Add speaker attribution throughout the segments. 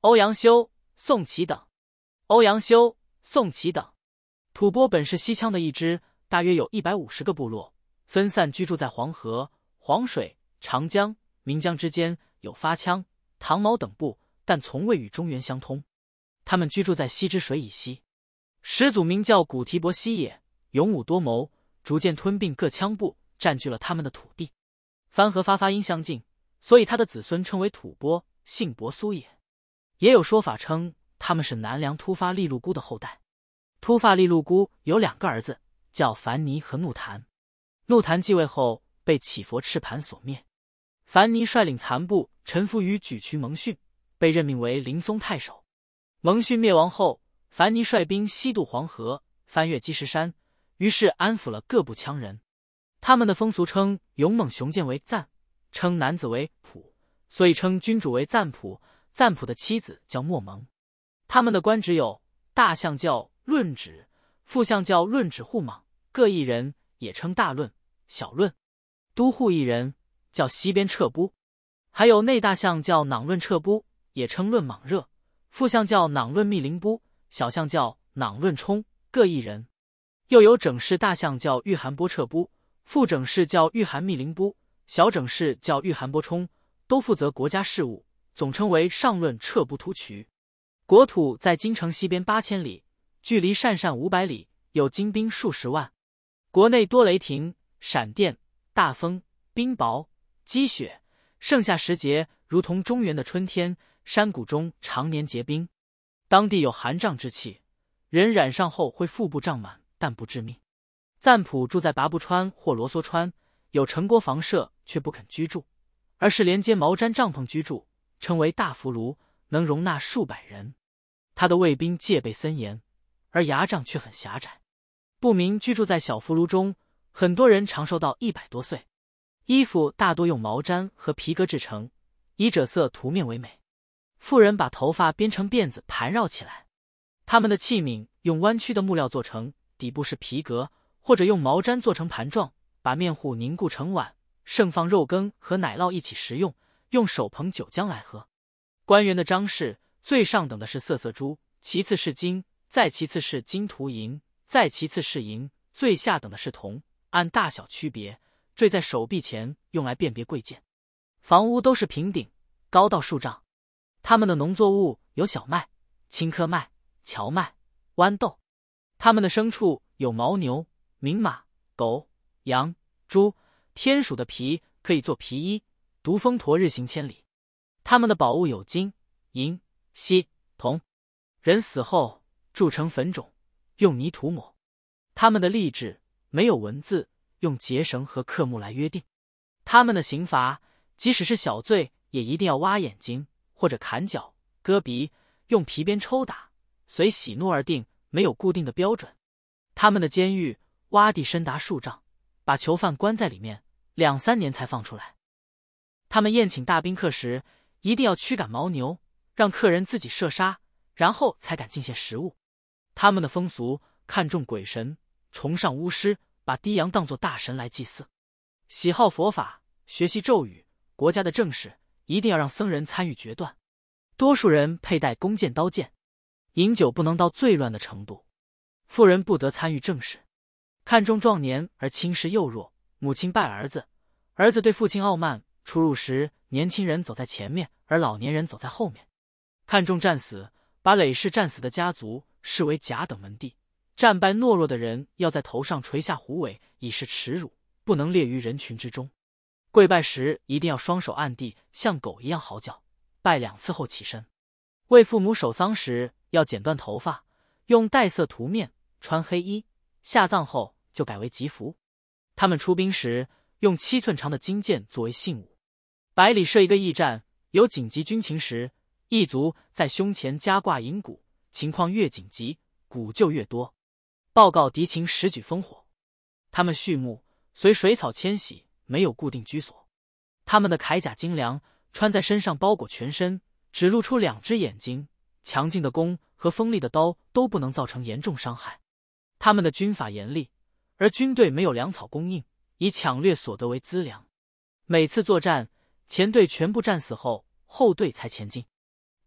Speaker 1: 欧阳修、宋祁等。欧阳修、宋祁等。吐蕃本是西羌的一支，大约有150个部落，分散居住在黄河、黄水、长江、岷江之间，有发羌、唐毛等部，但从未与中原相通。他们居住在西之水以西。始祖名叫古提伯西也，勇武多谋，逐渐吞并各羌部，占据了他们的土地。番和发音相近，所以他的子孙称为吐蕃，姓伯苏也。也有说法称他们是南梁突发利禄孤的后代。突发利禄孤有2个儿子，叫樊尼和怒檀。怒檀继位后被乞佛赤盘所灭。樊尼率领残部臣服于沮渠蒙逊，被任命为临松太守。蒙逊灭亡后，樊尼率兵西渡黄河，翻越积石山，于是安抚了各部羌人。他们的风俗称勇猛雄健为赞，称男子为普，所以称君主为赞普。赞普的妻子叫莫蒙。他们的官职有大相叫论旨，副相叫论旨护莽，各一人，也称大论、小论。都护一人，叫西边彻部。还有内大相叫囊论彻部，也称论莽热，副相叫囊论密林部，小相叫囊论冲，各一人。又有整事大相叫御寒波彻部，副整事叫御寒密林部，小整事叫御寒波冲，都负责国家事务，总称为上论彻部突厥。国土在京城西边8000里，距离鄯善500里，有精兵数十万。国内多雷霆、闪电、大风、冰雹、积雪，盛夏时节如同中原的春天，山谷中常年结冰。当地有寒瘴之气，人染上后会腹部胀满，但不致命。赞普住在拔部川或罗梭川，有城郭房舍，却不肯居住，而是连接毛毡帐篷居住，称为大福庐，能容纳数百人。他的卫兵戒备森严，而牙帐却很狭窄。部民居住在小福庐中，很多人长寿到100多岁。衣服大多用毛毡和皮革制成，以赭色涂面为美。妇人把头发编成辫子盘绕起来。他们的器皿用弯曲的木料做成，底部是皮革，或者用毛毡做成盘状，把面糊凝固成碗，盛放肉羹和奶酪一起食用，用手捧酒浆来喝。官员的章饰，最上等的是瑟珠，其次是金，再其次是金涂银，再其次是银，最下等的是铜，按大小区别，坠在手臂前，用来辨别贵贱。房屋都是平顶，高到数丈。他们的农作物有小麦、青稞麦、荞麦、豌豆。他们的牲畜有牦牛、明马、狗、羊、猪，天鼠的皮可以做皮衣，独峰驼日行千里。他们的宝物有金、银、锡、铜。人死后铸成粉种，用泥涂抹。他们的吏治没有文字，用结绳和刻木来约定。他们的刑罚，即使是小罪，也一定要挖眼睛，或者砍脚、割鼻，用皮鞭抽打，随喜怒而定，没有固定的标准。他们的监狱洼地深达数丈，把囚犯关在里面2、3年才放出来。他们宴请大宾客时，一定要驱赶牦牛，让客人自己射杀，然后才敢进献食物。他们的风俗看重鬼神，崇尚巫师，把低阳当作大神来祭祀。喜好佛法，学习咒语，国家的政事一定要让僧人参与决断。多数人佩戴弓箭刀剑，饮酒不能到最乱的程度。妇人不得参与政事，看重壮年而轻视幼弱。母亲拜儿子，儿子对父亲傲慢。出入时，年轻人走在前面，而老年人走在后面。看重战死，把累世战死的家族视为甲等门第。战败懦弱的人要在头上垂下虎尾，以示耻辱，不能列于人群之中。跪拜时一定要双手按地，像狗一样嚎叫，拜2次后起身。为父母守丧时要剪断头发，用带色涂面，穿黑衣。下葬后就改为吉服。他们出兵时用7寸长的金箭作为信物。100里设一个驿站，有紧急军情时，驿卒在胸前加挂银鼓，情况越紧急，鼓就越多，报告敌情时举烽火。他们畜牧随水草迁徙，没有固定居所。他们的铠甲精良，穿在身上包裹全身，只露出2只眼睛。强劲的弓和锋利的刀都不能造成严重伤害。他们的军法严厉，而军队没有粮草供应，以抢掠所得为资粮。每次作战，前队全部战死后，后队才前进。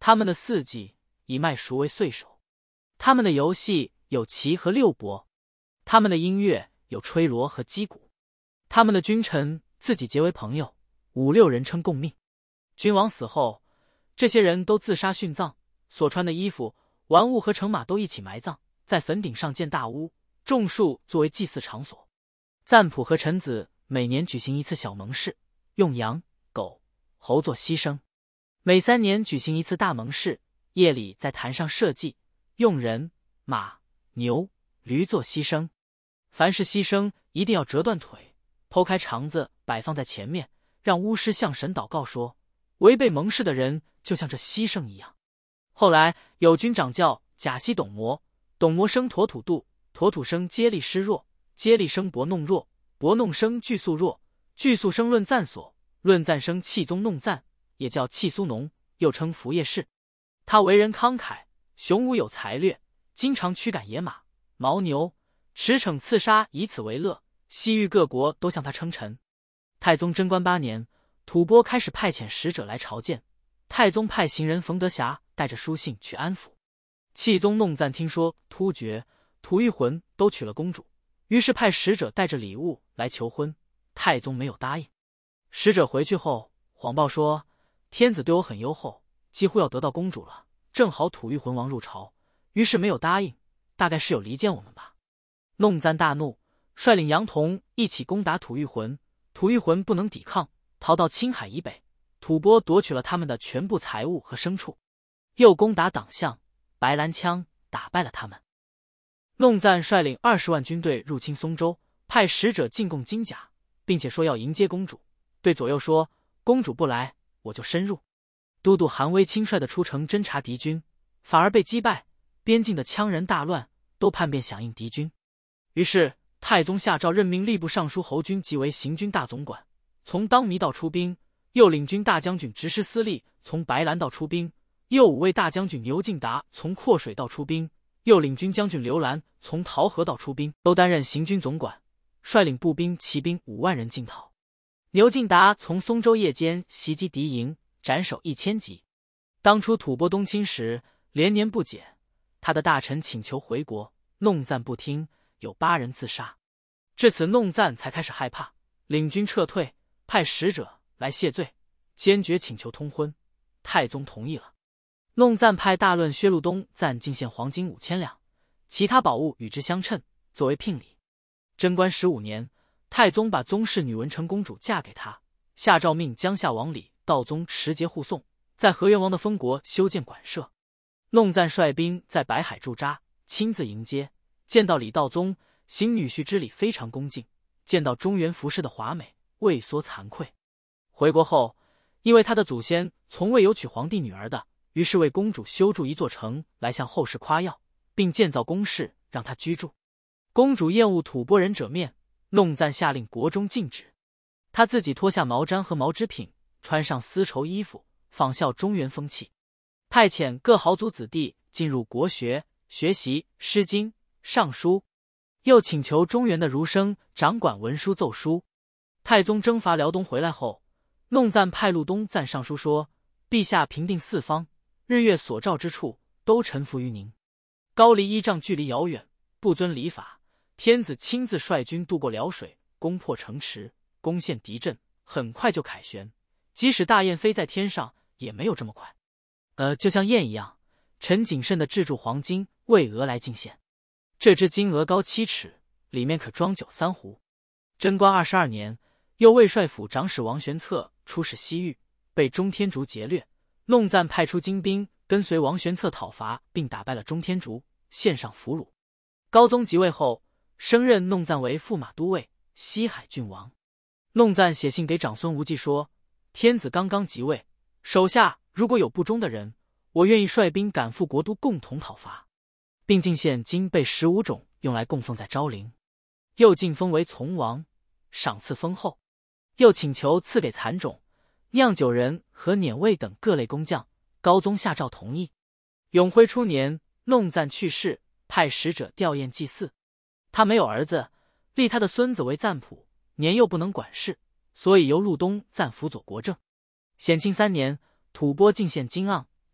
Speaker 1: 他们的四季以麦熟为岁首，他们的游戏有棋和六博，他们的音乐有吹锣和击鼓，他们的君臣自己结为朋友，5、6人称共命。君王死后，这些人都自杀殉葬，所穿的衣服、玩物和乘马都一起埋葬，在坟顶上建大屋，种树作为祭祀场所。赞普和臣子每年举行一次小盟誓，用羊、狗、猴做牺牲；每3年举行一次大盟誓，夜里在坛上设祭，用人、马、牛、驴做牺牲。凡是牺牲一定要折断腿，剖开肠子摆放在前面，让巫师向神祷告说，违背盟誓的人就像这牺牲一样。后来有军长叫贾西董摩，董摩生陀土度，陀土生接力师若，接力生伯弄若，伯弄生具素若，具素生论赞所，论赞生契宗弄赞，也叫契苏农，又称服业士。他为人慷慨，雄武有才略，经常驱赶野马、牦牛，驰骋刺杀，以此为乐。西域各国都向他称臣。太宗贞观8年，吐蕃开始派遣使者来朝见，太宗派行人冯德霞带着书信去安抚。契宗弄赞听说突厥、吐谷浑都娶了公主，于是派使者带着礼物来求婚，太宗没有答应。使者回去后谎报说，天子对我很优厚，几乎要得到公主了，正好吐谷浑王入朝，于是没有答应，大概是有离间我们吧。弄赞大怒，率领杨童一起攻打吐谷浑，吐谷浑不能抵抗，逃到青海以北，吐蕃夺取了他们的全部财物和牲畜，又攻打党项、白兰羌，打败了他们。弄赞率领20万军队入侵松州，派使者进贡金甲，并且说要迎接公主，对左右说，公主不来，我就深入。都督韩威轻率地出城侦察敌军，反而被击败，边境的羌人大乱，都叛变响应敌军。于是太宗下诏任命吏部尚书侯君即为行军大总管，从当弥道出兵，又领军大将军执师司隶从白兰道出兵，又5位大将军牛敬达从阔水道出兵，又领军将军刘兰从桃河道出兵，都担任行军总管，率领步兵、骑兵5万人进讨。牛敬达从松州夜间袭击敌营，斩首1000级。当初吐蕃东侵时，连年不解，他的大臣请求回国，弄赞不听，有8人自杀。至此弄赞才开始害怕，领军撤退，派使者来谢罪，坚决请求通婚。太宗同意了。弄赞派大论薛禄东赞进献黄金5000两，其他宝物与之相称，作为聘礼。贞观15年，太宗把宗室女文成公主嫁给他，下诏命江夏王李道宗持节护送，在河源王的封国修建馆舍。弄赞率兵在白海驻扎，亲自迎接，见到李道宗，行女婿之礼非常恭敬，见到中原服饰的华美，畏缩惭愧。回国后，因为他的祖先从未有娶皇帝女儿的，于是为公主修筑一座城来向后世夸耀，并建造宫室让她居住。公主厌恶吐蕃人者面，弄赞下令国中禁止。他自己脱下毛毡和毛织品，穿上丝绸衣服，仿效中原风气。派遣各豪族子弟进入国学，学习《诗经》《尚书》，又请求中原的儒生掌管文书奏书。太宗征伐辽东回来后，弄赞派陆东赞上书说，陛下平定四方，日月所照之处，都臣服于您。高丽依仗距离遥远，不遵礼法，天子亲自率军渡过辽水，攻破城池，攻陷敌阵，很快就凯旋。即使大雁飞在天上，也没有这么快。就像雁一样，臣谨慎地制铸黄金，为鹅来进献。这只金鹅高7尺，里面可装酒3壶。贞观22年，右卫帅府长史王玄策出使西域，被中天竺劫掠。弄赞派出精兵跟随王玄策讨伐，并打败了中天竺，献上俘虏。高宗即位后，升任弄赞为驸马都尉、西海郡王。弄赞写信给长孙无忌说，天子刚刚即位，手下如果有不忠的人，我愿意率兵赶赴国都，共同讨伐，并进献金贝15种，用来供奉在昭陵。又晋封为从王，赏赐丰厚，又请求赐给蚕种、酿酒人和辇卫等各类工匠。高宗下诏同意。永徽初年，弄赞去世，派使者吊唁祭祀。他没有儿子，立他的孙子为赞普，年幼不能管事，所以由陆东赞辅佐国政。显庆3年，吐蕃进献金盎，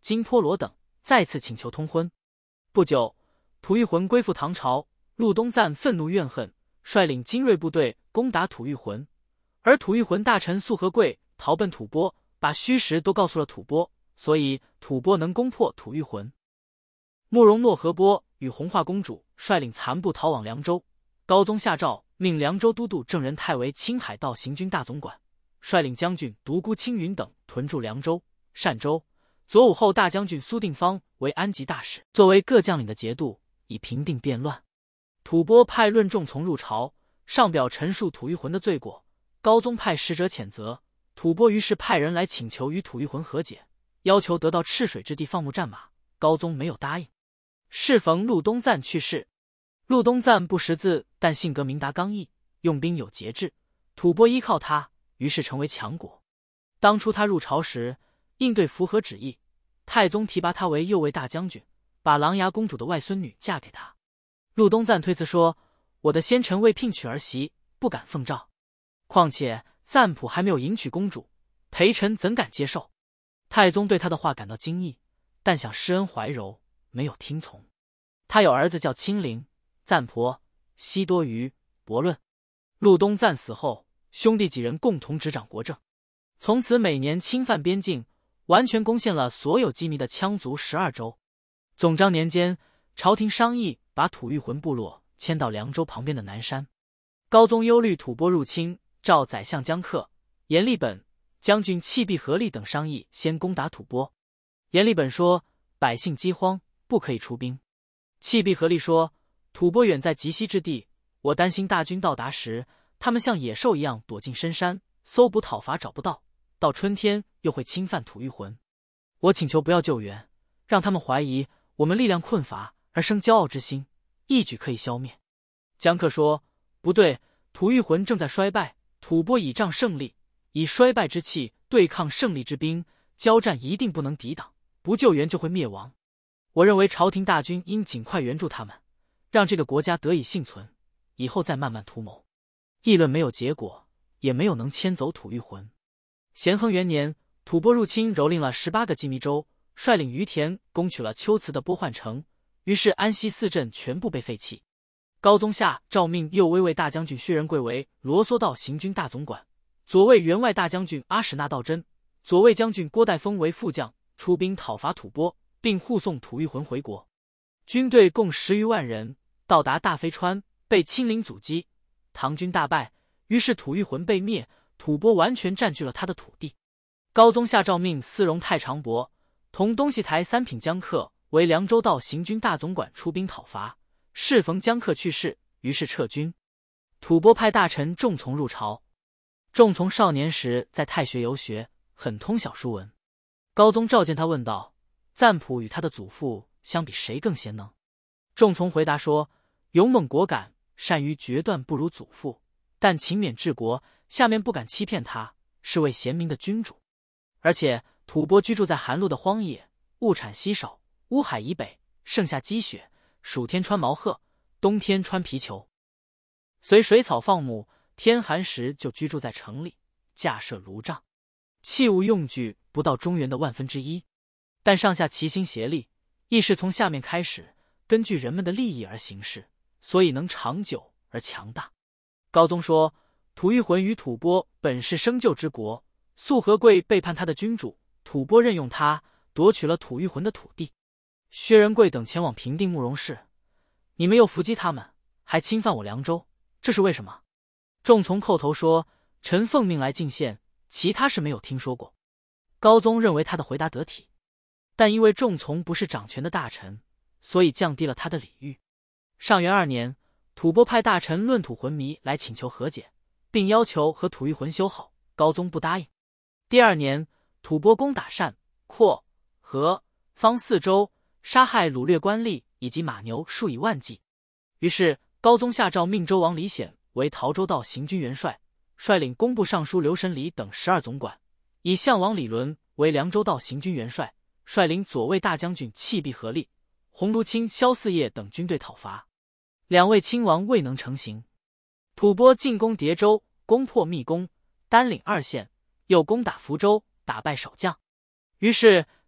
Speaker 1: 金颇罗等再次请求通婚。不久，吐谷浑归附唐朝，陆东赞愤怒怨恨，率领精锐部队攻打吐谷浑，而吐谷浑大臣素和贵逃奔吐蕃，把虚实都告诉了吐蕃，所以吐蕃能攻破吐谷浑。慕容诺和波与弘化公主率领残部逃往凉州，高宗下诏命凉州都督郑仁泰为青海道行军大总管，率领将军独孤青云等屯驻凉州、单州。左武后大将军苏定方为安吉大使，作为各将领的节度，以平定变乱。吐蕃派论仲从入朝，上表陈述吐谷浑的罪过，高宗派使者谴责。吐蕃于是派人来请求与吐谷浑和解，要求得到赤水之地放牧战马，高宗没有答应。适逢陆东赞去世，陆东赞不识字，但性格明达刚毅，用兵有节制，吐蕃依靠他，于是成为强国。当初他入朝时，应对符合旨意，太宗提拔他为右卫大将军，把琅琊公主的外孙女嫁给他。陆东赞推辞说：“我的先臣未聘娶儿媳，不敢奉诏。况且赞普还没有迎娶公主，陪臣怎敢接受？”太宗对他的话感到惊异，但想施恩怀柔，没有听从。他有儿子叫亲陵、赞婆、西多余、伯论。陆东赞死后，兄弟几人共同执掌国政，从此每年侵犯边境，完全攻陷了所有羁縻的羌族12州。总章年间，朝廷商议把吐谷浑部落迁到凉州旁边的南山。高宗忧虑吐蕃入侵，召宰相姜克、阎立本、将军契必合力等商议先攻打吐蕃。阎立本说：“百姓饥荒，不可以出兵。”契必合力说：“吐蕃远在极西之地，我担心大军到达时，他们像野兽一样躲进深山，搜捕讨伐找不到，到春天又会侵犯吐谷浑。我请求不要救援，让他们怀疑我们力量困乏而生骄傲之心，一举可以消灭。”姜克说：“不对，吐谷浑正在衰败，吐蕃倚仗胜利，以衰败之气对抗胜利之兵，交战一定不能抵挡，不救援就会灭亡。我认为朝廷大军应尽快援助他们，让这个国家得以幸存，以后再慢慢图谋。”议论没有结果，也没有能迁走吐谷浑。咸亨元年，吐蕃入侵蹂躏了18个羁縻州，率领于田攻取了龟兹的波换城，于是安西4镇全部被废弃。高宗下诏命右威卫大将军薛仁贵为罗嗦道行军大总管，左卫员外大将军阿史那道真、左卫将军郭代峰为副将，出兵讨伐吐蕃，并护送吐谷浑回国。军队共10余万人，到达大飞川，被亲陵阻击，唐军大败，于是吐谷浑被灭，吐蕃完全占据了他的土地。高宗下诏命司荣太常伯同东西台3品姜克为凉州道行军大总管出兵讨伐，适逢姜克去世，于是撤军。吐蕃派大臣仲从入朝。仲从少年时在太学游学，很通晓书文。高宗召见他，问道：“赞普与他的祖父相比，谁更贤能？”仲从回答说：“勇猛果敢，善于决断，不如祖父，但勤勉治国，下面不敢欺骗他，是位贤明的君主。而且吐蕃居住在寒露的荒野，物产稀少，乌海以北，盛夏积雪，暑天穿毛褐，冬天穿皮裘，随水草放牧，天寒时就居住在城里，架设炉帐，器物用具不到中原的1/1000，但上下齐心协力，亦是从下面开始，根据人们的利益而行事，所以能长久而强大。”高宗说：“吐谷浑与吐蕃本是生就之国，素和贵背叛他的君主，吐蕃任用他，夺取了吐谷浑的土地。薛仁贵等前往平定慕容氏，你们又伏击他们，还侵犯我凉州，这是为什么？”仲从叩头说：“臣奉命来进献，其他事没有听说过。”高宗认为他的回答得体，但因为仲从不是掌权的大臣，所以降低了他的礼遇。上元2年，吐蕃派大臣论吐浑迷来请求和解，并要求和吐谷浑修好，高宗不答应。第2年，吐蕃攻打单、廓、和、方4州，杀害掳掠官吏以及马牛数以万计。于是高宗下诏命州王李显为陶州道行军元帅，率领工部尚书刘神礼等12总管，以相王李伦为凉州道行军元帅，率领左卫大将军契必合力、鸿胪卿萧嗣业等军队讨伐。2位亲王未能成行。吐蕃进攻叠州，攻破密宫，单领2县，又攻打福州，打败守将。于是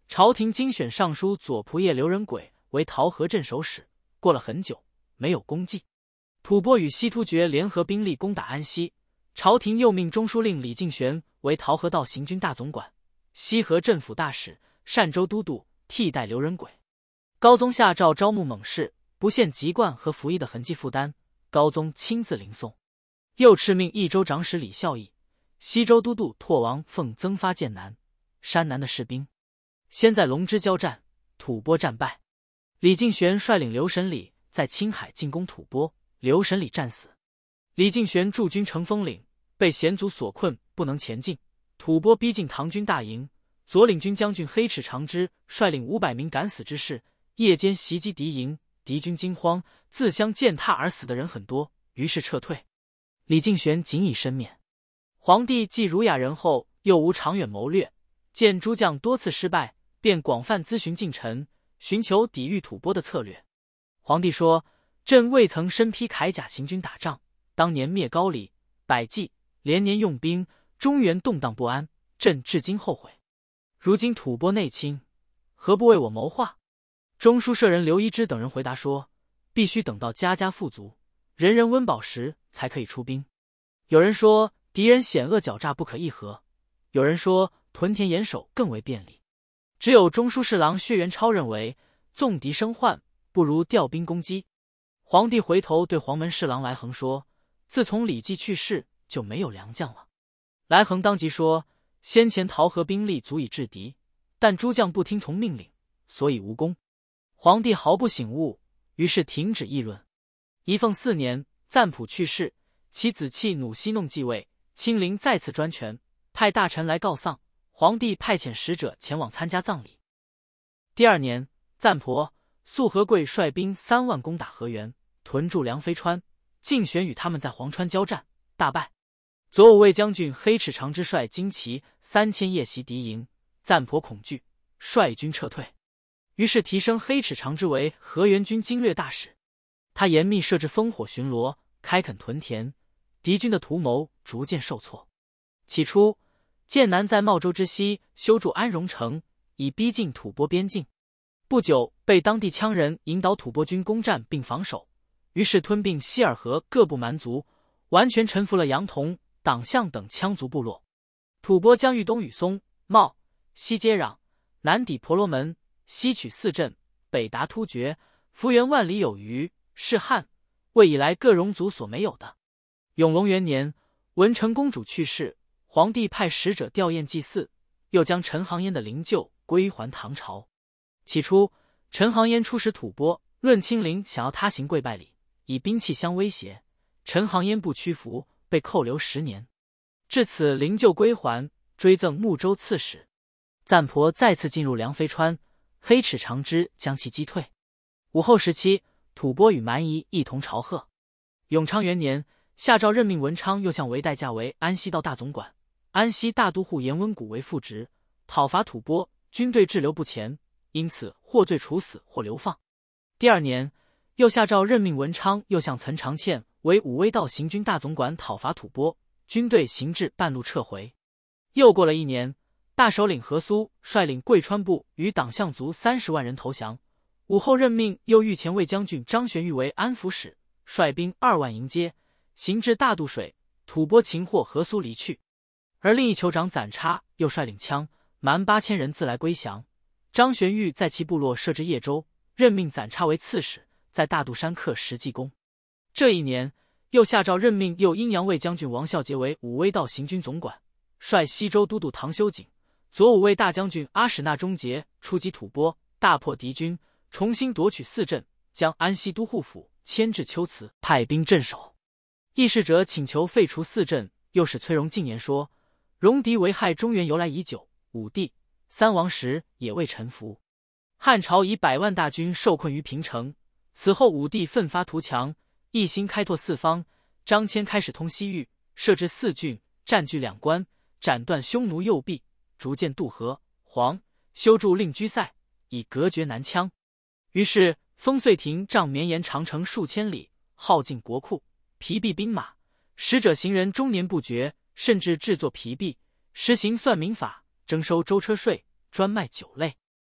Speaker 1: 朝廷精选尚书左仆射刘仁轨为桃河镇守使，过了很久没有功绩。吐蕃与西突厥联合兵力攻打安西，朝廷又命中书令李敬玄为桃河道行军大总管、西河镇抚大使、善州都督，替代刘仁轨。高宗下诏招募猛士，不限籍贯和服役的痕迹负担，高宗亲自临送。又敕命益州长史李孝义、西州都督拓王凤增发剑南、山南的士兵。先在龙芝交战，吐蕃战败，李敬玄率领刘审礼在青海进攻吐蕃，刘审礼战死。李敬玄驻军成丰岭，被险阻所困，不能前进。吐蕃逼近唐军大营，左领军将军黑齿长之率领500名敢死之士，夜间袭击敌营，敌军惊慌，自相践踏而死的人很多，于是撤退。李敬玄仅以身免。皇帝继儒雅人后，又无长远谋略，见诸将多次失败，便广泛咨询近臣，寻求抵御吐蕃的策略。皇帝说：“朕未曾身披铠甲行军打仗，当年灭高丽、百济，连年用兵，中原动荡不安，朕至今后悔。如今吐蕃内侵，何不为我谋划？”中书舍人刘一之等人回答说：“必须等到家家富足，人人温饱时，才可以出兵。”有人说敌人险恶狡诈不可议和，有人说屯田严守更为便利。只有中书侍郎薛元超认为，纵敌生患，不如调兵攻击。皇帝回头对黄门侍郎来衡说：“自从李继去世，就没有良将了。”来衡当即说：“先前桃河兵力足以制敌，但诸将不听从命令，所以无功。”皇帝毫不醒悟，于是停止议论。仪凤4年，赞普去世，其子契努西弄继位，亲临再次专权，派大臣来告丧。皇帝派遣使者前往参加葬礼。第2年，赞婆、肃和贵率兵3万攻打河源，屯驻梁飞川。敬玄与他们在黄川交战，大败。左武卫将军黑齿长之率精骑3000夜袭敌营，赞婆恐惧，率军撤退。于是提升黑齿长之为河源军经略大使。他严密设置烽火巡逻，开垦屯田，敌军的图谋逐渐受挫。起初，剑南在茂州之西修筑安荣城，以逼近吐蕃边境。不久，被当地羌人引导吐蕃军攻占并防守，于是吞并希尔河各部蛮族，完全臣服了杨同、党项等羌族部落。吐蕃将豫东与松、茂、西接壤，南抵婆罗门，西取4镇，北达突厥，幅员万里有余，是汉、魏以来各戎族所没有的。永隆元年，文成公主去世，皇帝派使者吊唁祭祀，又将陈行焉的灵柩归还唐朝。起初，陈行焉出使吐蕃，论亲临，想要他行跪拜礼，以兵器相威胁。陈行焉不屈服，被扣留10年。至此，灵柩归还，追赠睦州刺史。赞婆再次进入梁飞川，黑齿长之将其击退。武后时期，吐蕃与蛮夷一同朝贺。永昌元年，下诏任命文昌又向为代驾为安西道大总管、安西大都护严温谷为副职，讨伐吐蕃，军队滞留不前，因此或罪处死，或流放。第2年，又下诏任命文昌又向岑长倩为武威道行军大总管，讨伐吐蕃，军队行至半路撤回。又过了1年，大首领何苏率领贵川部与党项族30万人投降。武后任命右御前卫将军张玄玉为安抚使，率兵2万迎接，行至大渡水，吐蕃擒获何苏离去。而另一酋长攒差又率领羌蛮8000人自来归降。张玄玉在其部落设置叶州，任命攒差为刺史，在大肚山刻石记功。这1年，又下诏任命右阴阳卫将军王孝杰为武威道行军总管，率西州都督唐修景、左武卫大将军阿史那忠杰出击吐蕃，大破敌军，重新夺取4镇，将安西都护府迁至龟兹，派兵镇守。议事者请求废除4镇，又使崔荣进言说：“戎狄危害中原由来已久，武帝、三王时也未臣服。汉朝以100万大军受困于平城，此后武帝奋发图强，一心开拓四方。张骞开始通西域，设置4郡，占据2关，斩断匈奴右臂，逐渐渡河、黄，修筑令居塞，以隔绝南羌。于是封遂亭仗绵延长城数千里，耗尽国库，疲弊兵马，使者行人终年不绝，甚至制作疲弊，实行算民法，征收舟车税，专卖酒类。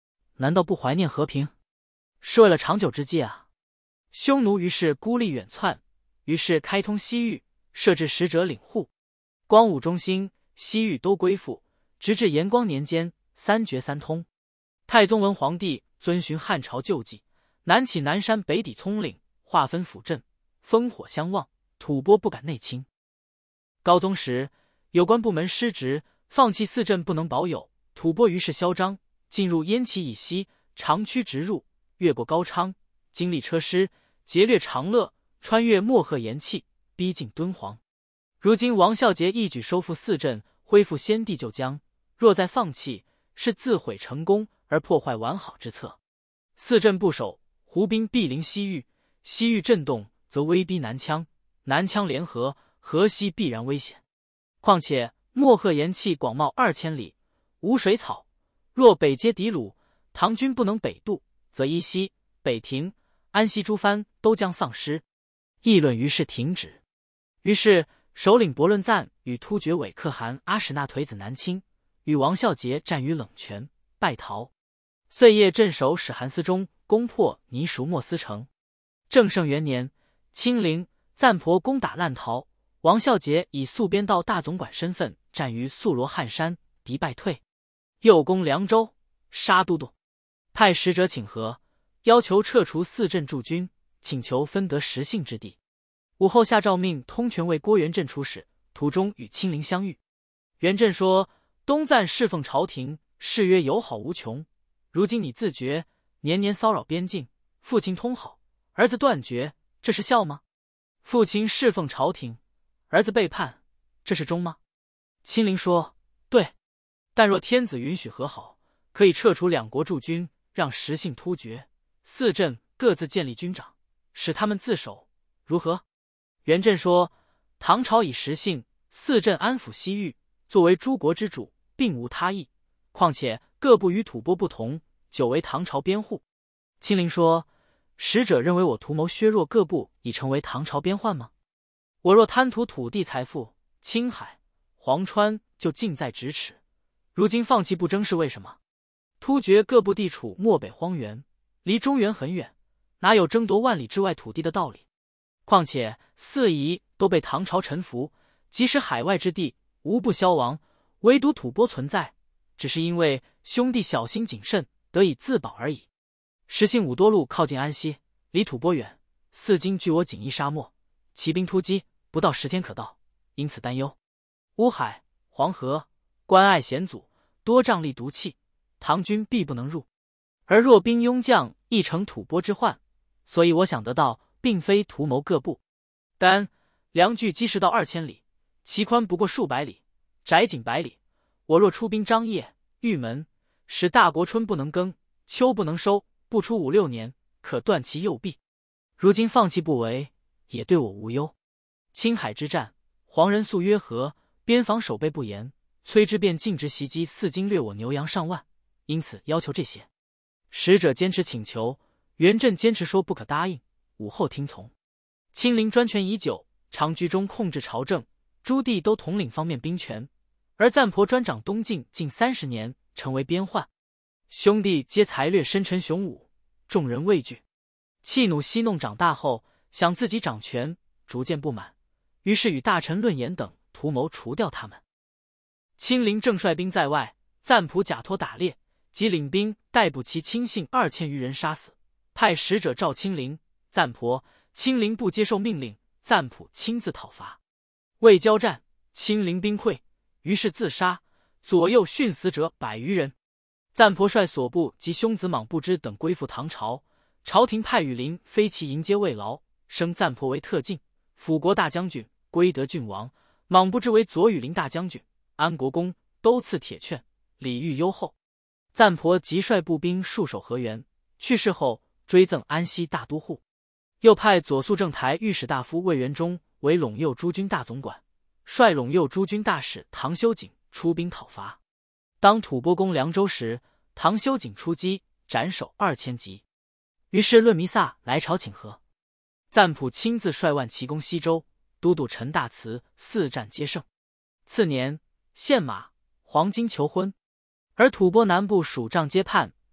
Speaker 1: 难道不怀念和平？是为了长久之计啊！匈奴于是孤立远窜，于是开通西域，设置使者领户。光武中兴，西域都归附，直至延光年间，三绝三通。太宗文皇帝遵循汉朝旧纪，南起南山，北抵葱岭，划分府镇，烽火相望，吐蕃不敢内侵。高宗时，有关部门失职，放弃四镇不能保有，吐蕃于是嚣张，进入燕齐以西，长驱直入，越过高昌，经历车师，劫掠长乐，穿越漠河延气，逼近敦煌。如今王孝杰一举收复四镇，恢复先帝旧疆，若再放弃，是自毁成功而破坏完好之策。四镇不守，胡兵必临西域，西域震动，则威逼南羌，南羌联合，河西必然危险。况且漠河延气广袤2000里，无水草，若北接氐鲁，唐军不能北渡，则依西、北庭、安西诸藩都将丧失。议论于是停止。于是首领伯论赞与突厥伪可汗阿史那腿子南侵，与王孝杰战于冷泉，败逃。岁夜镇守使韩思忠攻破尼熟莫斯城。正圣元年，清陵，赞婆攻打烂陶，王孝杰以宿边道大总管身份战于素罗汉山，敌败退。又攻凉州，杀都督，派使者请和，要求撤除四镇驻军，请求分得实信之地。武后下诏命通权尉郭元振出使，途中与亲临相遇。元振说：“东赞侍奉朝廷，誓约友好无穷。如今你自绝，年年骚扰边境，父亲通好，儿子断绝，这是孝吗？父亲侍奉朝廷，儿子背叛，这是忠吗？”亲临说：“对，但若天子允许和好，可以撤除两国驻军，让实信突厥、四镇各自建立军长，使他们自守，如何？”元振说：“唐朝以实信、四镇安抚西域，作为诸国之主，并无他意。况且各部与吐蕃不同，久为唐朝边户。”亲临说：“使者认为我图谋削弱各部，已成为唐朝边患吗？我若贪图土地财富，青海、黄川就近在咫尺，如今放弃不争是为什么？突厥各部地处漠北荒原，离中原很远，哪有争夺万里之外土地的道理？况且四夷都被唐朝臣服，即使海外之地无不消亡，唯独吐蕃存在，只是因为兄弟小心谨慎，得以自保而已。实信五多路靠近安西，离吐蕃远，四京距我锦衣沙漠，骑兵突击不到10天可到，因此担忧。乌海、黄河、关隘险阻，多瘴疠毒气，唐军必不能入。而若兵拥将，亦成吐蕃之患，所以我想得到，并非图谋各部。但梁距积10到2000里，其宽不过数百里，窄仅100里。我若出兵张掖、玉门，使大国春不能耕，秋不能收，不出5、6年，可断其右臂。如今放弃不为，也对我无忧。青海之战，黄人素约和，边防守备不严，崔之便径直袭击四京，掠我牛羊上万，因此要求这些。使者坚持请求，元振坚持说不可答应，武后听从。亲临专权已久，常居中控制朝政，诸地都统领方面兵权，而赞婆专掌东晋近30年，成为边患。兄弟皆才略深沉雄武，众人畏惧，气怒息弄长大后，想自己掌权，逐渐不满，于是与大臣论言等图谋除掉他们。亲临正率兵在外，赞普假托打猎，即领兵逮捕其亲信2000余人，杀死，派使者召亲临、赞婆。亲临不接受命令，赞普亲自讨伐，未交战，亲临兵溃，于是自杀，左右殉死者100余人。赞婆率所部及兄子莽不知等归附唐朝，朝廷派羽林飞骑迎接慰劳，升赞婆为特进、辅国大将军、归德郡王，莽不知为左羽林大将军、安国公，都赐铁券，礼遇优厚。赞婆即率步兵戍守河源，去世后追赠安西大都护。又派左肃正台御史大夫魏元忠为陇右诸军大总管，率陇右诸军大使唐修景出兵讨伐。当吐蕃攻凉州时，唐修景出击，斩首2000级。于是论弥撒来朝请和，赞普亲自率万骑攻西州，都督陈大慈4战皆胜。次年，献马、黄金求婚，而吐蕃南部蜀帐皆叛，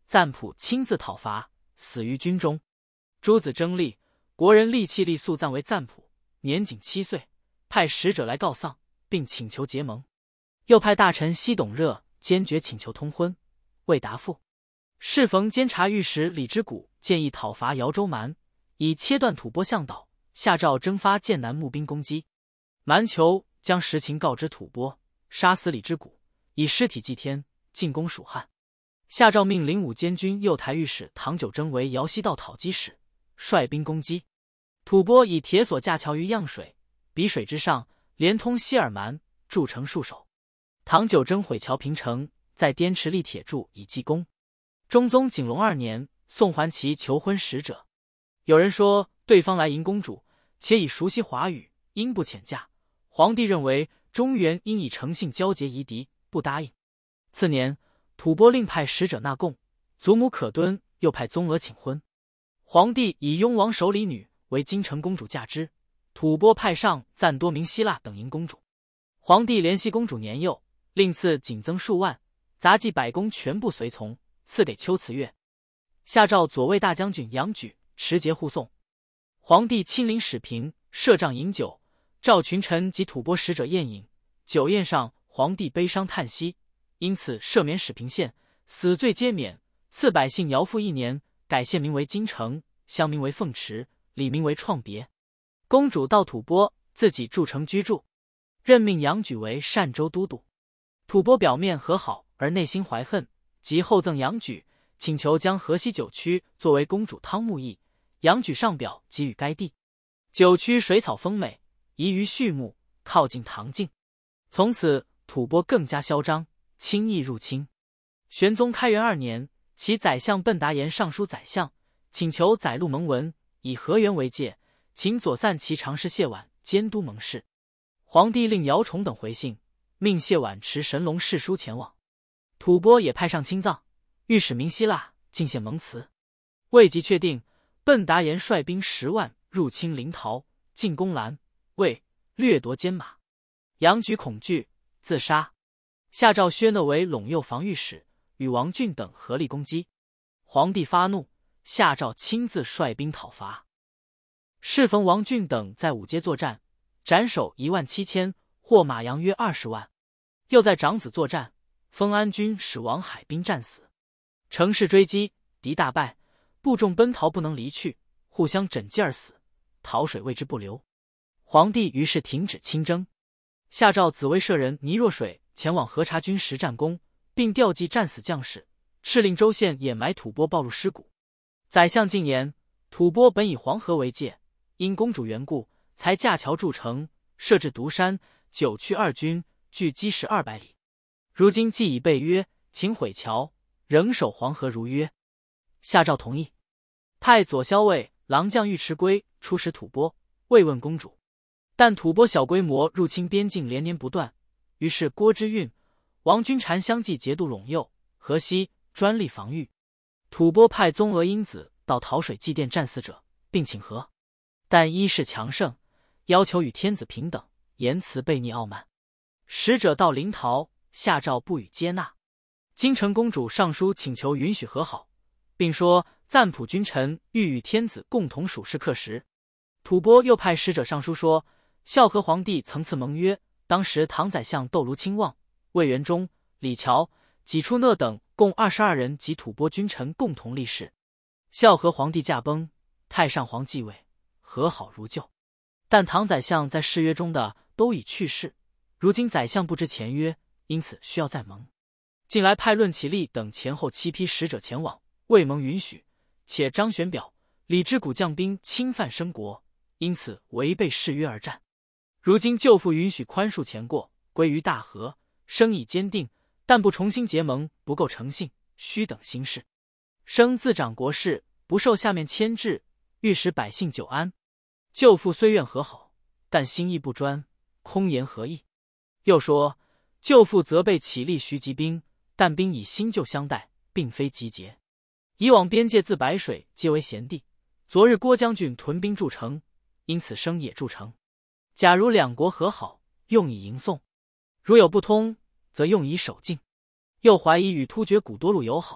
Speaker 1: 赞普亲自讨伐，死于军中。诸子争立，国人立气力肃赞为赞普，年仅7岁，派使者来告丧，并请求结盟。又派大臣西董热坚决请求通婚，未答复。适逢监察御史李之谷建议讨伐姚州蛮，以切断吐蕃向导，下诏征发剑南募兵攻击。蛮酋将实情告知吐蕃，杀死李之谷，以尸体祭天，进攻蜀汉。下诏命灵武监军右台御史唐九征为姚西道讨击使，率兵攻击。吐蕃以铁索架桥于漾水，彼水之上，连通西尔蛮，筑城戍守。唐九征毁桥平城，在滇池立铁柱以济功。中宗景隆2年，宋还其求婚使者。有人说对方来迎公主，且已熟悉华语，因不遣嫁。皇帝认为中原应以诚信交结夷狄，不答应。次年，吐蕃另派使者纳贡，祖母可敦又派宗娥请婚。皇帝以雍王守礼女为京城公主嫁之，吐蕃派上赞多明希腊等迎公主。皇帝怜惜公主年幼，另赐锦增数万，杂技百工全部随从，赐给龟兹乐。下诏左卫大将军杨举持节护送。皇帝亲临始平，设帐饮酒，召群臣及吐蕃使者宴饮。酒宴上，皇帝悲伤叹息，因此赦免始平县，死罪皆免，赐百姓徭赋1年，改县名为京城，乡名为凤池，里名为创别。公主到吐蕃，自己筑城居住，任命杨举为善州都督。吐蕃表面和好，而内心怀恨，即厚赠杨举，请求将河西9区作为公主汤沐邑。杨举上表给予该地。9区水草丰美，宜于畜牧，靠近唐境。从此吐蕃更加嚣张，轻易入侵。玄宗开元2年，其宰相笨达言上书宰相，请求载入蒙文，以河源为界，请左散骑常侍谢婉监督蒙氏。皇帝令姚崇等回信，命谢婉持神龙誓书前往。吐蕃也派上钦藏，御史明希腊进献蒙辞。未及确定，笨达言率兵10万入侵临洮，进攻兰、魏，掠夺坚马。杨举恐惧，自杀。下诏薛讷为陇右防御使，与王浚等合力攻击。皇帝发怒，下诏亲自率兵讨伐。适逢王浚等在武街作战，斩首17000，获马羊约20万。又在长子作战，封安军使王海兵战死。乘势追击，敌大败，部众奔逃不能离去，互相枕击而死，讨水为之不流。皇帝于是停止亲征，下诏紫薇舍人倪若水前往核察军实战功，并调集战死将士，敕令州县掩埋吐蕃暴露尸骨。宰相进言，吐蕃本以黄河为界，因公主缘故，才架桥筑城，设置独山，9区2军，距基石200里。如今既已被约，请毁桥，仍守黄河如约。下诏同意，派左骁卫郎将尉迟圭出使吐蕃，慰问公主。但吐蕃小规模入侵边境连年不断，于是郭之运、王君禅相继节度陇右、河西，专力防御。吐蕃派宗娥英子到讨水祭奠战死者，并请和，但伊势强盛，要求与天子平等，言辞悖逆傲慢。使者到临洮，下诏不予接纳。京城公主上书请求允许和好，并说赞普君臣欲与天子共同属世客时。吐蕃又派使者上书说，孝和皇帝曾赐盟约，当时唐宰相窦卢亲王、魏元忠、李峤、己出讷等共22人及吐蕃君臣共同立誓。孝和皇帝驾崩，太上皇继位，和好如旧。但唐宰相在誓约中的都已去世，如今宰相不知前约，因此需要再盟。近来派论起立等前后7批使者前往，未蒙允许，且张玄表、李之谷将兵侵犯生国，因此违背誓约而战。如今舅父允许宽恕前过，归于大和，生已坚定，但不重新结盟，不够诚信，须等新事。生自掌国事，不受下面牵制，欲使百姓久安。舅父虽愿和好，但心意不专，空言何意？又说舅父责备起立徐集兵，但兵以新旧相待，并非集结。以往边界自白水皆为咸地，昨日郭将军屯兵筑城，因此生也筑城。假如两国和好，用以迎送；如有不通，则用以守境。又怀疑与突厥古多路友好，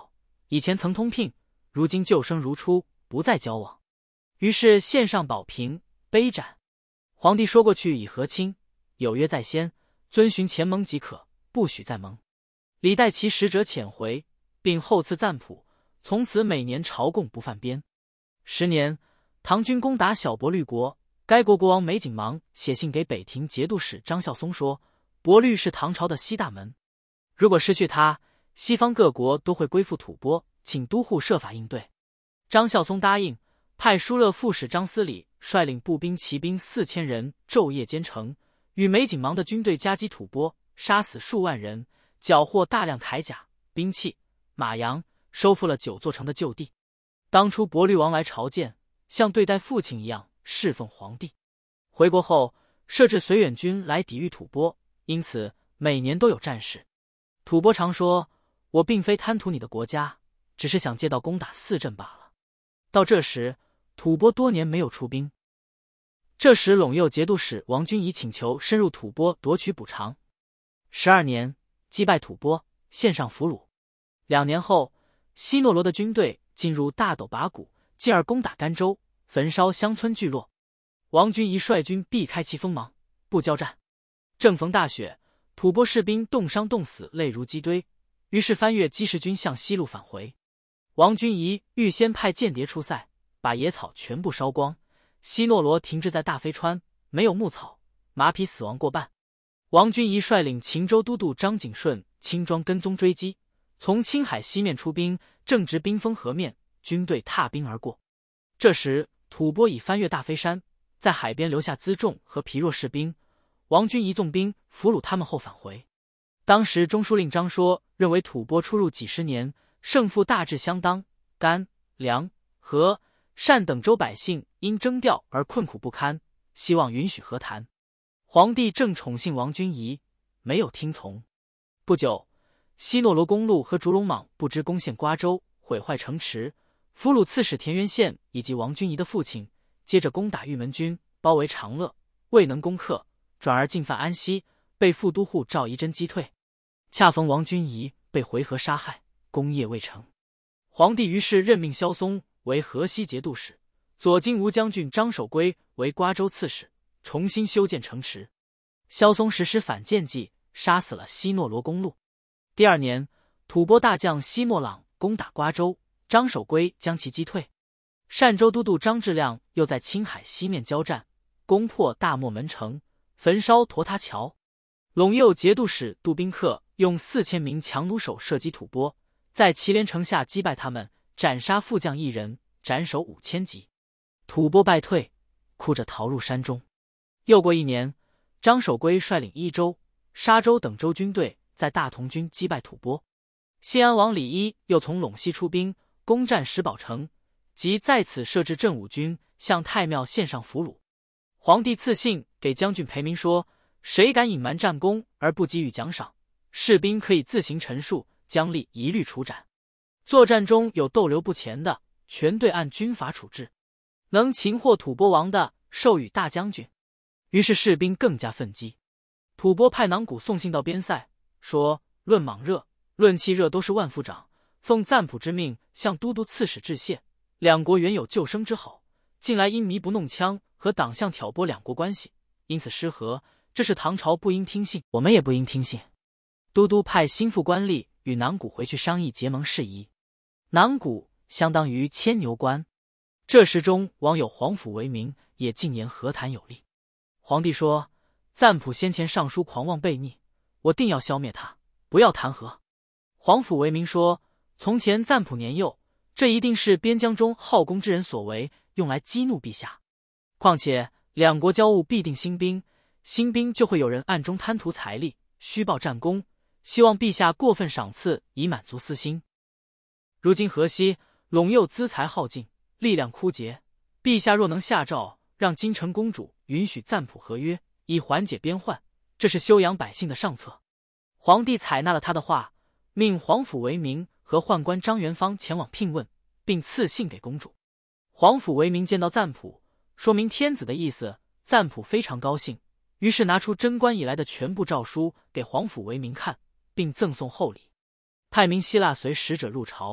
Speaker 1: 以前曾通聘，如今旧生如初，不再交往。于是献上宝瓶杯盏。皇帝说过去以和亲，有约在先，遵循前盟即可，不许再盟。李代其使者遣回，并后赐赞普，从此每年朝贡不犯边。10年，唐军攻打小博律国，该国国王梅景芒写信给北庭节度使张孝松说，博律是唐朝的西大门，如果失去他，西方各国都会归附吐蕃，请都护设法应对。张孝松答应，派疏勒副使张思礼率领步兵骑兵4000人，昼夜兼程，与梅景芒的军队夹击吐蕃，杀死数万人，缴获大量铠甲、兵器、马羊，收复了9座城的旧地。当初博律王来朝见，像对待父亲一样侍奉皇帝。回国后，设置绥远军来抵御吐蕃，因此每年都有战事。吐蕃常说，我并非贪图你的国家，只是想借道攻打4镇罢了。到这时，吐蕃多年没有出兵。这时陇右节度使王君仪请求深入吐蕃夺取补偿。12年，击败吐蕃，献上俘虏。2年后，西诺罗的军队进入大斗拔谷，进而攻打甘州，焚烧乡村聚落。王君仪率军避开其锋芒，不交战。正逢大雪，吐蕃士兵冻伤冻死，累如积堆，于是翻越积石军向西路返回。王君仪预先派间谍出塞，把野草全部烧光。西诺罗停滞在大飞川，没有牧草，马匹死亡过半。王君仪率领秦州都督张景顺轻装跟踪追击，从青海西面出兵，正值冰封河面，军队踏冰而过。这时吐蕃已翻越大飞山，在海边留下辎重和疲弱士兵。王君仪纵兵俘虏他们后返回。当时中书令张说认为吐蕃出入几十年，胜负大致相当，甘、凉、和、单等州百姓因征调而困苦不堪，希望允许和谈。皇帝正宠幸王君仪，没有听从。不久，西诺罗公路和烛龙莽不知攻陷瓜州，毁坏城池，俘虏刺史田元宪以及王君仪的父亲，接着攻打玉门军，包围长乐，未能攻克，转而进犯安西，被副都护赵仪真击退。恰逢王君仪被回纥杀害，功业未成。皇帝于是任命萧嵩为河西节度使，左金吾将军张守珪为瓜州刺史，重新修建城池。萧嵩实施反间计，杀死了西诺罗公路。第2年，吐蕃大将西莫朗攻打瓜州，张守珪将其击退。单州都督张质亮又在青海西面交战，攻破大漠门城，焚烧沱塔桥。陇右节度使杜宾克用4000名强弩手射击吐蕃，在祁连城下击败他们，斩杀副将1人，斩首5000级。吐蕃败退，哭着逃入山中。又过1年，张守珪率领伊州、沙州等州军队在大同军击败吐蕃。西安王李一又从陇西出兵，攻占石宝城，即在此设置镇武军，向太庙献上俘虏。皇帝赐信给将军裴明说，谁敢隐瞒战功而不给予奖赏，士兵可以自行陈述，将吏一律处斩。作战中有逗留不前的，全队按军法处置。能擒获吐蕃王的，授予大将军。于是士兵更加奋击。吐蕃派囊古送信到边塞，说论莽热、论气热都是万夫长，奉赞普之命向都督刺史致谢。两国原有救生之好，近来因弥不弄枪和党项挑拨两国关系，因此失和。这是唐朝不应听信，我们也不应听信。都督派心腹官吏与囊古回去商议结盟事宜。囊古相当于牵牛官。这时中王有皇甫为名，也进言和谈有利。皇帝说，赞普先前上书狂妄悖逆，我定要消灭他，不要谈和。皇甫为名说，从前赞普年幼，这一定是边疆中好攻之人所为，用来激怒陛下。况且两国交恶必定兴兵，兴兵就会有人暗中贪图财力，虚报战功，希望陛下过分赏赐，以满足私心。如今河西、陇右资财耗尽，力量枯竭，陛下若能下诏让京城公主允许赞普合约，以缓解边患，这是修养百姓的上策。皇帝采纳了他的话，命皇甫为名和宦官张元芳前往聘问，并赐信给公主。皇甫为名见到赞普，说明天子的意思，赞普非常高兴，于是拿出贞观以来的全部诏书给皇甫为名看，并赠送厚礼。派名希腊随使者入朝，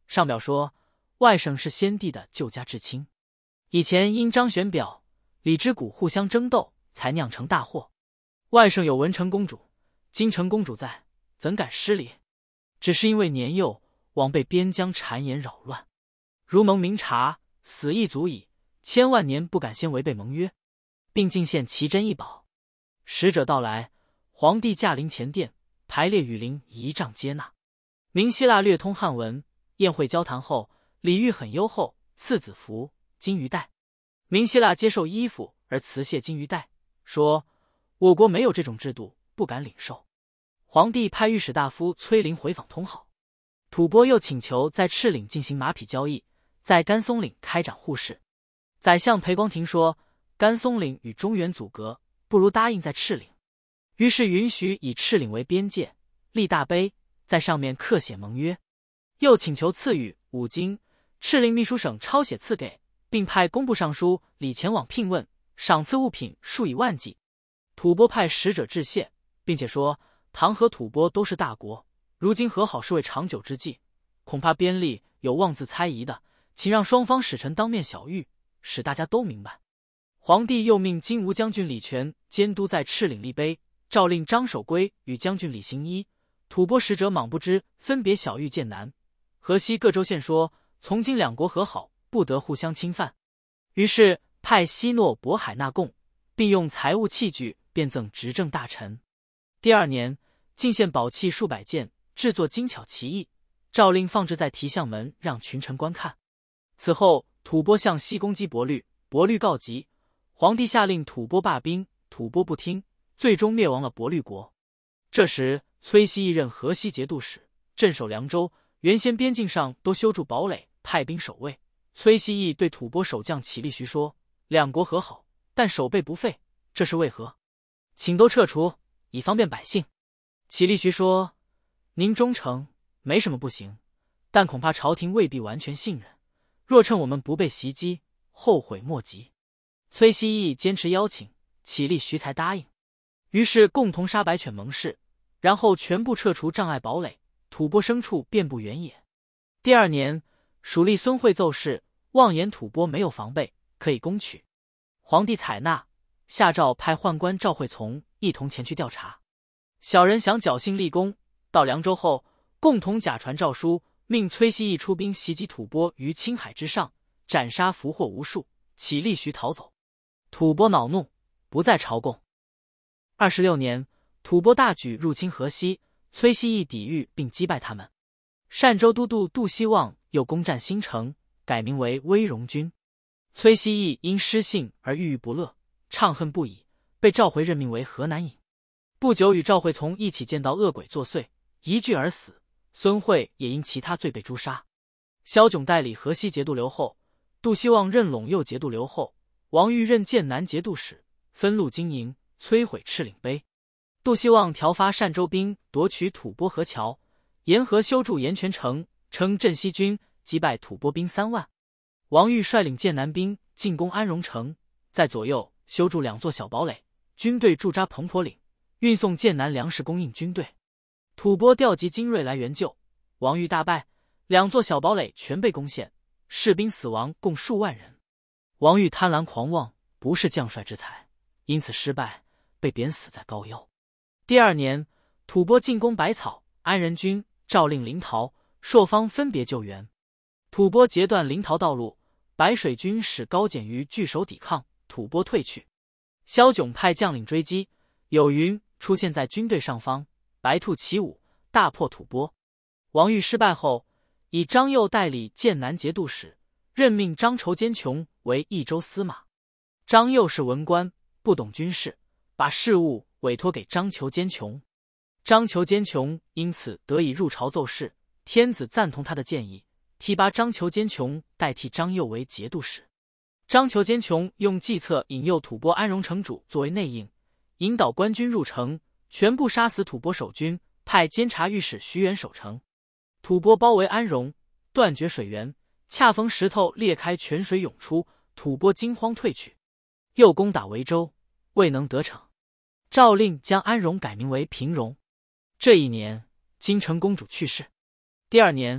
Speaker 1: 上表说外甥是先帝的旧家至亲，以前因张玄表、李之谷互相争斗，才酿成大祸。外甥有文成公主、金城公主在，怎敢失礼？只是因为年幼，枉被边疆谗言扰乱。如蒙明察，死亦足矣，千万年不敢先违背盟约，并进献奇珍异宝。使者到来，皇帝驾临前殿，排列羽林仪仗接纳。明希腊略通汉文，宴会交谈后，礼遇很优厚，赐子服、金鱼带。明希腊接受衣服而辞谢金鱼带，说我国没有这种制度，不敢领受。皇帝派御史大夫崔林回访通好。吐蕃又请求在赤岭进行马匹交易，在甘松岭开展互市。宰相裴光庭说，甘松岭与中原阻隔，不如答应在赤岭。于是允许以赤岭为边界，立大碑，在上面刻写盟约。又请求赐予5金，赤岭秘书省抄写赐给，并派工部尚书李前往聘问，赏赐物品数以万计。吐蕃派使者致谢，并且说唐和吐蕃都是大国，如今和好是为长久之计，恐怕边吏有妄自猜疑的，请让双方使臣当面晓谕，使大家都明白。皇帝又命金吾将军李全监督在赤岭立碑，诏令张守珪与将军李行一、吐蕃使者莽不知分别晓谕剑南、河西各州县说，从今两国和好，不得互相侵犯。于是派西诺渤海纳贡，并用财物器具便赠执政大臣。第2年，进献宝器数百件，制作精巧奇异，诏令放置在提相门，让群臣观看。此后，吐蕃向西攻击伯律，伯律告急，皇帝下令吐蕃罢兵，吐蕃不听，最终灭亡了伯律国。这时，崔希义任河西节度使，镇守凉州，原先边境上都修筑堡垒，派兵守卫。崔希义对吐蕃守将乞力徐说，两国和好，但守备不废，这是为何？请都撤除，以方便百姓。乞力徐说，您忠诚没什么不行，但恐怕朝廷未必完全信任，若趁我们不被袭击，后悔莫及。崔希义坚持邀请，乞力徐才答应。于是共同杀白犬盟誓，然后全部撤除障碍堡垒，吐蕃牲畜遍布原野。第2年，蜀吏孙惠奏事，妄言吐蕃没有防备，可以攻取。皇帝采纳，下诏派宦官赵惠从一同前去调查。小人想侥幸立功，到凉州后，共同假传诏书，命崔希义出兵袭击吐蕃于青海之上，斩杀俘获无数，乞力徐逃走。吐蕃恼怒，不再朝贡。26年，吐蕃大举入侵河西，崔希义抵御并击败他们。善州都督杜希望又攻占新城，改名为威荣军。崔希义因失信而郁郁不乐，怅恨不已，被召回任命为河南尹。不久与赵惠从一起见到恶鬼作祟，一炬而死。孙惠也因其他罪被诛杀。萧炯代理河西节度留后，杜希望任陇右节度留后，王玉任剑南节度使，分路经营，摧毁赤岭碑。杜希望调发善州兵夺取吐蕃河桥，沿河修筑盐泉城，称镇西军，击败吐蕃兵3万。王玉率领剑南兵进攻安荣城，在左右修筑2座小堡垒，军队驻扎彭婆岭，运送剑南粮食供应军队。吐蕃调集精锐来援救，王玉大败，2座小堡垒全被攻陷，士兵死亡共数万人。王玉贪婪狂妄，不是将帅之才，因此失败，被贬死在高邮。第2年，吐蕃进攻百草，安仁军诏令临洮、朔方分别救援。吐蕃截断临洮道路，白水军使高简于据守抵抗，吐蕃退去。萧炯派将领追击，有云出现在军队上方，白兔起舞，大破吐蕃。王玉失败后，以张佑代理剑南节度使，任命张筹坚琼为益州司马。张佑是文官，不懂军事，把事务委托给张求坚琼。张求坚琼因此得以入朝奏事，天子赞同他的建议，提拔张求坚琼代替张佑为节度使。张求坚琼用计策引诱吐蕃安荣城主作为内应，引导官军入城，全部杀死吐蕃守军，派监察御史徐元守城。吐蕃包围安荣，断绝水源，恰逢石头裂开，泉水涌出，吐蕃惊慌退去。又攻打维州，未能得逞，诏令将安荣改名为平荣。这一年，金城公主去世。第2年，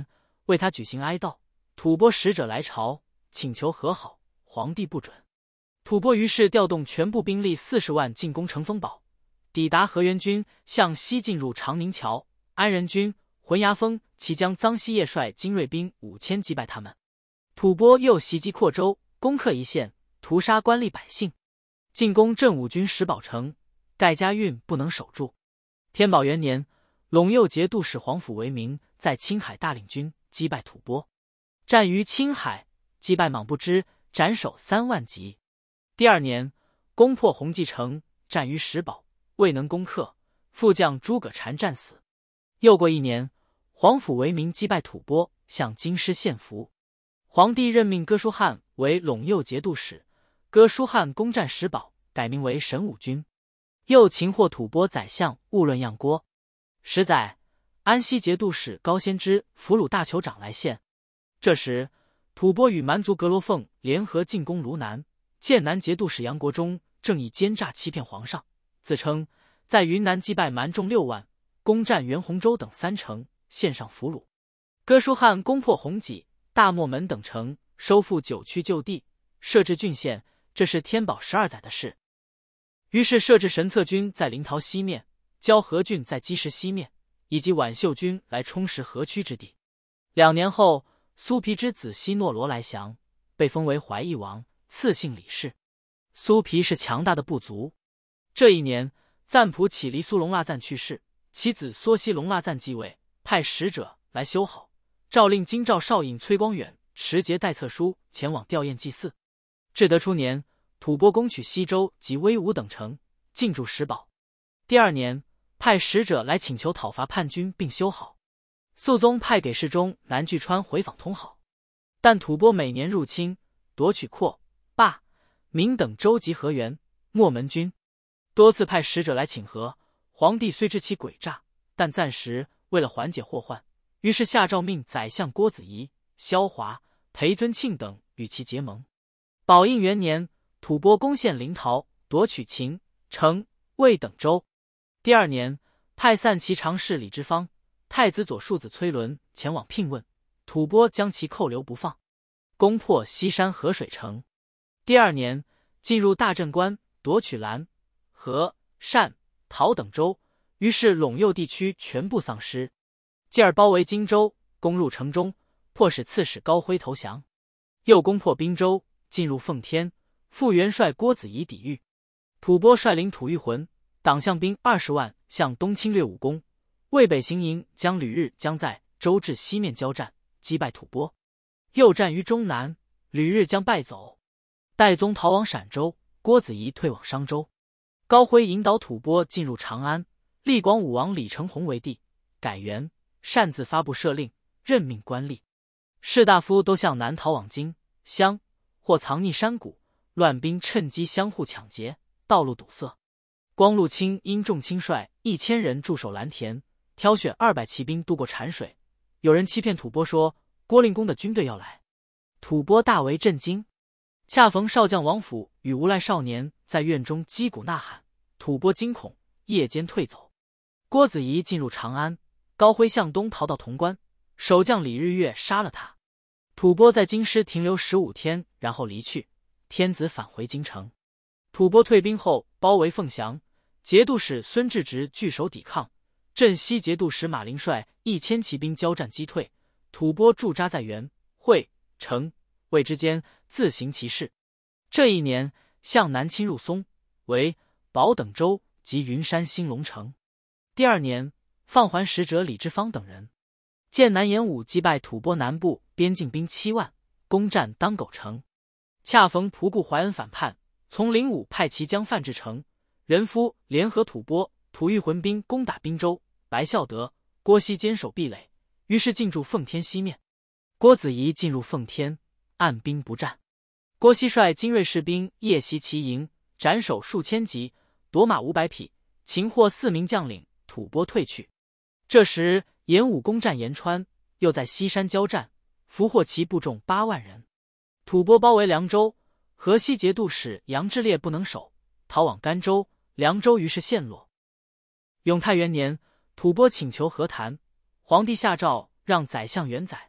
Speaker 1: 为他举行哀悼。吐蕃使者来朝，请求和好，皇帝不准。吐蕃于是调动全部兵力40万进攻成风堡，抵达河源军向西进入长宁桥，安仁军、浑崖峰其将臧希业率精锐兵5000击败他们。吐蕃又袭击阔州，攻克一县，屠杀官吏百姓，进攻镇武军石宝城，盖家运不能守住。天宝元年，陇右节度使皇甫为明在青海大领军击败吐蕃，战于青海，击败莽不知，斩首3万级。第2年，攻破弘济城，战于石宝，未能攻克，副将诸葛瞻战死。又过1年，皇甫为明击败吐蕃，向京师献俘。皇帝任命哥舒翰为陇右节度使，哥舒翰攻占石宝，改名为神武军。又擒获吐蕃宰相兀论样郭。10载，安西节度使高仙芝俘虏大酋长来献。这时，吐蕃与蛮族格罗凤联合进攻卢南，剑南节度使杨国忠正以奸诈欺骗皇上，自称在云南击败蛮众6万，攻占袁洪州等3城，献上俘虏。哥舒翰攻破弘济、大漠门等城，收复9区旧地，设置郡县，这是天宝12载的事。于是设置神策军在临洮西面，交河郡在积石西面，以及挽袖军来充实河曲之地。2年后，苏皮之子西诺罗来降，被封为怀义王，赐姓李氏。苏皮是强大的部族。这一年，赞普乞黎苏隆腊赞去世，其子梭西隆腊赞继位，派使者来修好，诏令京兆少尹崔光远持节代册书前往吊唁祭祀。至德初年，吐蕃攻取西州及威武等城，进驻石宝。第2年，派使者来请求讨伐叛军并修好。肃宗派给侍中南巨川回访通好，但吐蕃每年入侵，夺取阔、坝、闽等州及河源、莫门军，多次派使者来请和。皇帝虽知其诡诈，但暂时为了缓解祸患，于是下诏命宰相郭子仪、萧华、裴尊庆等与其结盟。宝应元年，吐蕃攻陷临洮，夺取秦、成、魏等州。第2年，派散骑常侍李之方、太子左庶子崔伦前往聘问，吐蕃将其扣留不放，攻破西山河水城。第2年，进入大镇关，夺取兰、和、单、陶等州，于是陇右地区全部丧失。继而包围荆州，攻入城中，迫使刺史高辉投降。又攻破滨州，进入奉天，副元帅郭子仪抵御。吐蕃率领吐谷浑、党项兵20万向东侵略武功，渭北行营将吕日将在州至西面交战，击败吐蕃。又战于中南，吕日将败走。代宗逃往陕州，郭子仪退往商州。高辉引导吐蕃进入长安，立广武王李成洪为帝，改元，擅自发布赦令，任命官吏。士大夫都向南逃往京、襄，或藏匿山谷，乱兵趁机相互抢劫，道路堵塞。光禄卿因众卿率1000人驻守蓝田，挑选200骑兵渡过产水。有人欺骗吐蕃说郭令公的军队要来，吐蕃大为震惊。恰逢少将王府与无赖少年在院中击鼓呐喊，吐蕃惊恐，夜间退走。郭子仪进入长安，高辉向东逃到潼关，守将李日月杀了他。吐蕃在京师停留15天，然后离去。天子返回京城。吐蕃退兵后包围凤翔，节度使孙志直据守抵抗，镇西节度使马林率1000骑兵交战击退。吐蕃驻扎在元、会、成、魏之间，自行其事。这一年，向南侵入松、为、保等州及云山兴隆城。第2年，放还使者李之方等人。剑南演武击败吐蕃南部边境兵7万，攻占当狗城。恰逢仆固怀恩反叛，从灵武派骑将范至成、仁夫联合吐蕃、吐谷浑兵攻打滨州，白孝德、郭熙坚守壁垒，于是进驻奉天西面。郭子仪进入奉天，按兵不战。郭熙率精锐士兵夜袭其营，斩首数千级，夺马500匹，擒获4名将领，吐蕃退去。这时演武攻占延川，又在西山交战，俘获其部众8万人。吐蕃包围凉州，河西节度使杨志烈不能守，逃往甘州，凉州于是陷落。永泰元年，吐蕃请求和谈，皇帝下诏让宰相元载、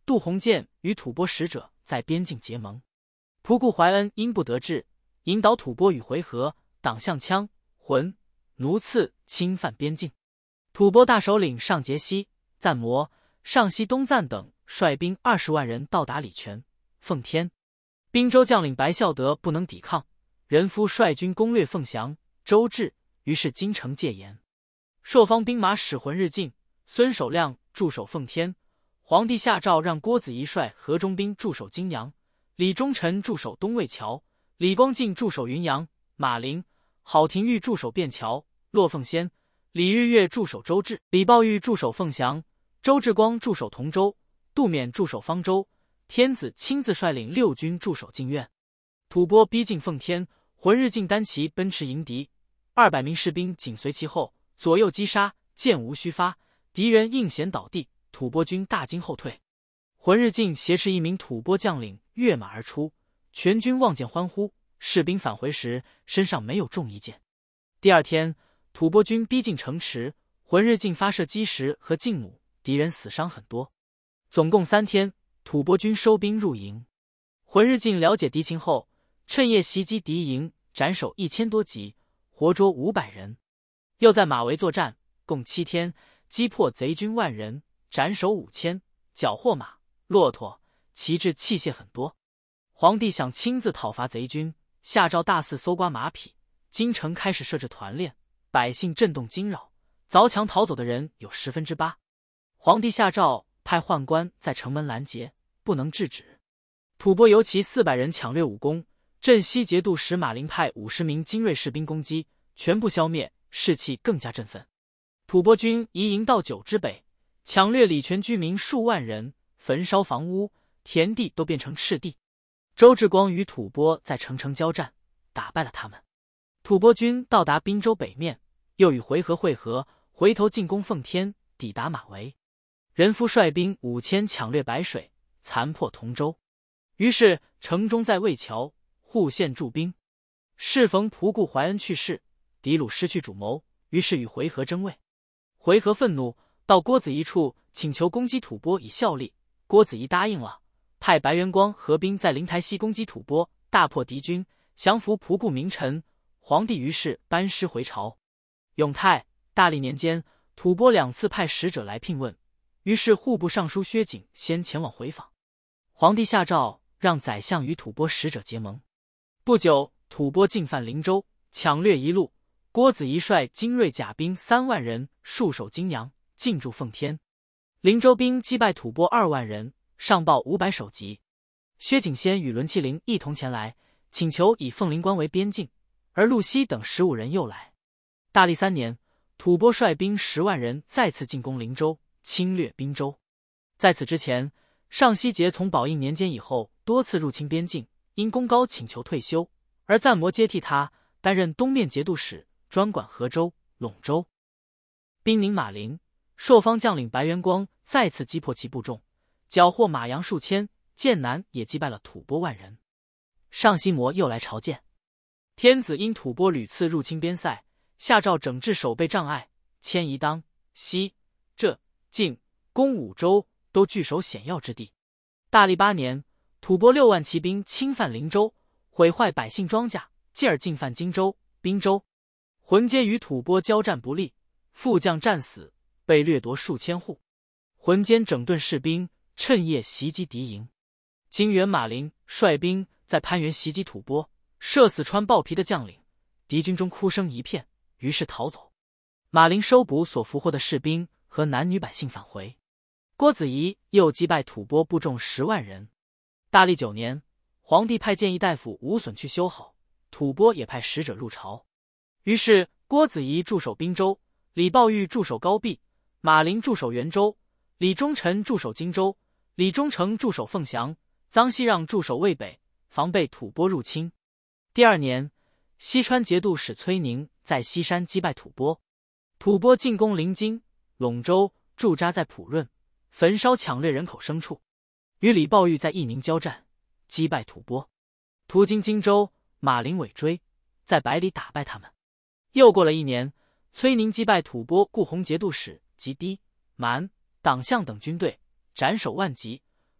Speaker 1: 杜鸿渐与吐蕃使者在边境结盟。仆固怀恩因不得志，引导吐蕃与回纥、党项羌、浑、奴次侵犯边境。吐蕃大首领上节西、赞摩、上西东赞等率兵20万人到达礼泉、奉天。滨州将领白孝德不能抵抗，人夫率军攻略凤翔、周至，于是京城戒严。朔方兵马使浑日进、孙守亮驻守奉天。皇帝下诏让郭子仪率河中兵驻守荆阳，李忠臣驻守东魏桥，李光进驻守云阳，马陵、郝廷玉驻守便桥、洛凤仙，李日月驻守周至，李抱玉驻守凤翔，周志光驻守同州，杜勉驻守方州，天子亲自率领6军驻守靖苑。吐蕃逼近奉天，浑日进单骑奔驰迎敌，200名士兵紧随其后，左右击杀，箭无虚发，敌人应弦倒地，吐蕃军大惊后退。浑日进挟持一名吐蕃将领跃马而出，全军望见欢呼。士兵返回时，身上没有中一箭。第二天，吐蕃军逼近城池，浑日进发射基石和劲弩，敌人死伤很多。总共3天，吐蕃军收兵入营。浑日进了解敌情后，趁夜袭击敌营，斩首1000多级，活捉500人。又在马嵬作战，共7天，击破贼军10000人，斩首5000，缴获马、骆驼、旗帜器械很多。皇帝想亲自讨伐贼军，下诏大肆搜刮马匹，京城开始设置团练，百姓震动惊扰，凿墙逃走的人有8%。皇帝下诏派宦官在城门拦截，不能制止。吐蕃游骑400人抢掠武功，镇西节度使马林派50名精锐士兵攻击，全部消灭，士气更加振奋。吐蕃军移营到9之北，抢掠礼泉居民数万人，焚烧房屋，田地都变成赤地。周志光与吐蕃在城交战，打败了他们。吐蕃军到达滨州北面，又与回纥会合，回头进攻奉天，抵达马嵬。人夫率兵5000抢掠白水，残破同州。于是城中在魏桥、户县驻兵。适逢仆固怀恩去世，狄鲁失去主谋，于是与回纥争位。回纥愤怒，到郭子仪处请求攻击吐蕃以效力，郭子仪答应了，派白元光合兵在灵台西攻击吐蕃，大破敌军，降服仆固名臣。皇帝于是班师回朝。永泰、大历年间，吐蕃2次派使者来聘问，于是户部尚书薛景先前往回访。皇帝下诏让宰相与吐蕃使者结盟。不久，吐蕃进犯灵州，抢掠一路。郭子仪率精锐甲兵3万人戍守荆阳，进驻奉天。灵州兵击败吐蕃2万人，上报500首级。薛景先与伦麒麟一同前来，请求以凤灵关为边境，而陆熙等15人又来。大历3年，吐蕃率兵10万人再次进攻灵州，侵略滨州。在此之前，上西节从宝应年间以后多次入侵边境，因功高请求退休，而赞摩接替他，担任东面节度使，专管河州、陇州。兵宁马陵，朔方将领白元光再次击破其部众，缴获马羊数千，剑南也击败了吐蕃10000人。上西摩又来朝见。天子因吐蕃屡次入侵边塞，下诏整治守备障碍，迁移当、西、浙、晋、攻5州，都据守险要之地。大历8年，吐蕃6万骑兵侵犯灵州，毁坏百姓庄稼，继而进犯荆州、滨州。浑间与吐蕃交战不利，副将战死，被掠夺数千户。浑间整顿士兵，趁夜袭击敌营。金元马陵率兵在攀援袭击吐蕃，射死穿豹皮的将领，敌军中哭声一片，于是逃走。马陵收捕所俘获的士兵和男女百姓返回。郭子仪又击败吐蕃部众10万人。大历9年，皇帝派谏议大夫吴损去修好，吐蕃也派使者入朝。于是郭子仪驻守滨州，李抱玉驻守高壁，马陵驻守元州，李忠臣驻守荆州，李忠诚驻守凤翔，臧熙让驻守渭北，防备吐蕃入侵。第2年，西川节度使崔宁在西山击败吐蕃。吐蕃进攻临津、陇州，驻扎在普润，焚烧抢掠人口牲畜。与李抱玉在义宁交战，击败吐蕃。途经荆州，马陵尾追，在百里打败他们。又过了1年，崔宁击败吐蕃顾洪节度使及氐、蛮、党项等军队，斩首万级。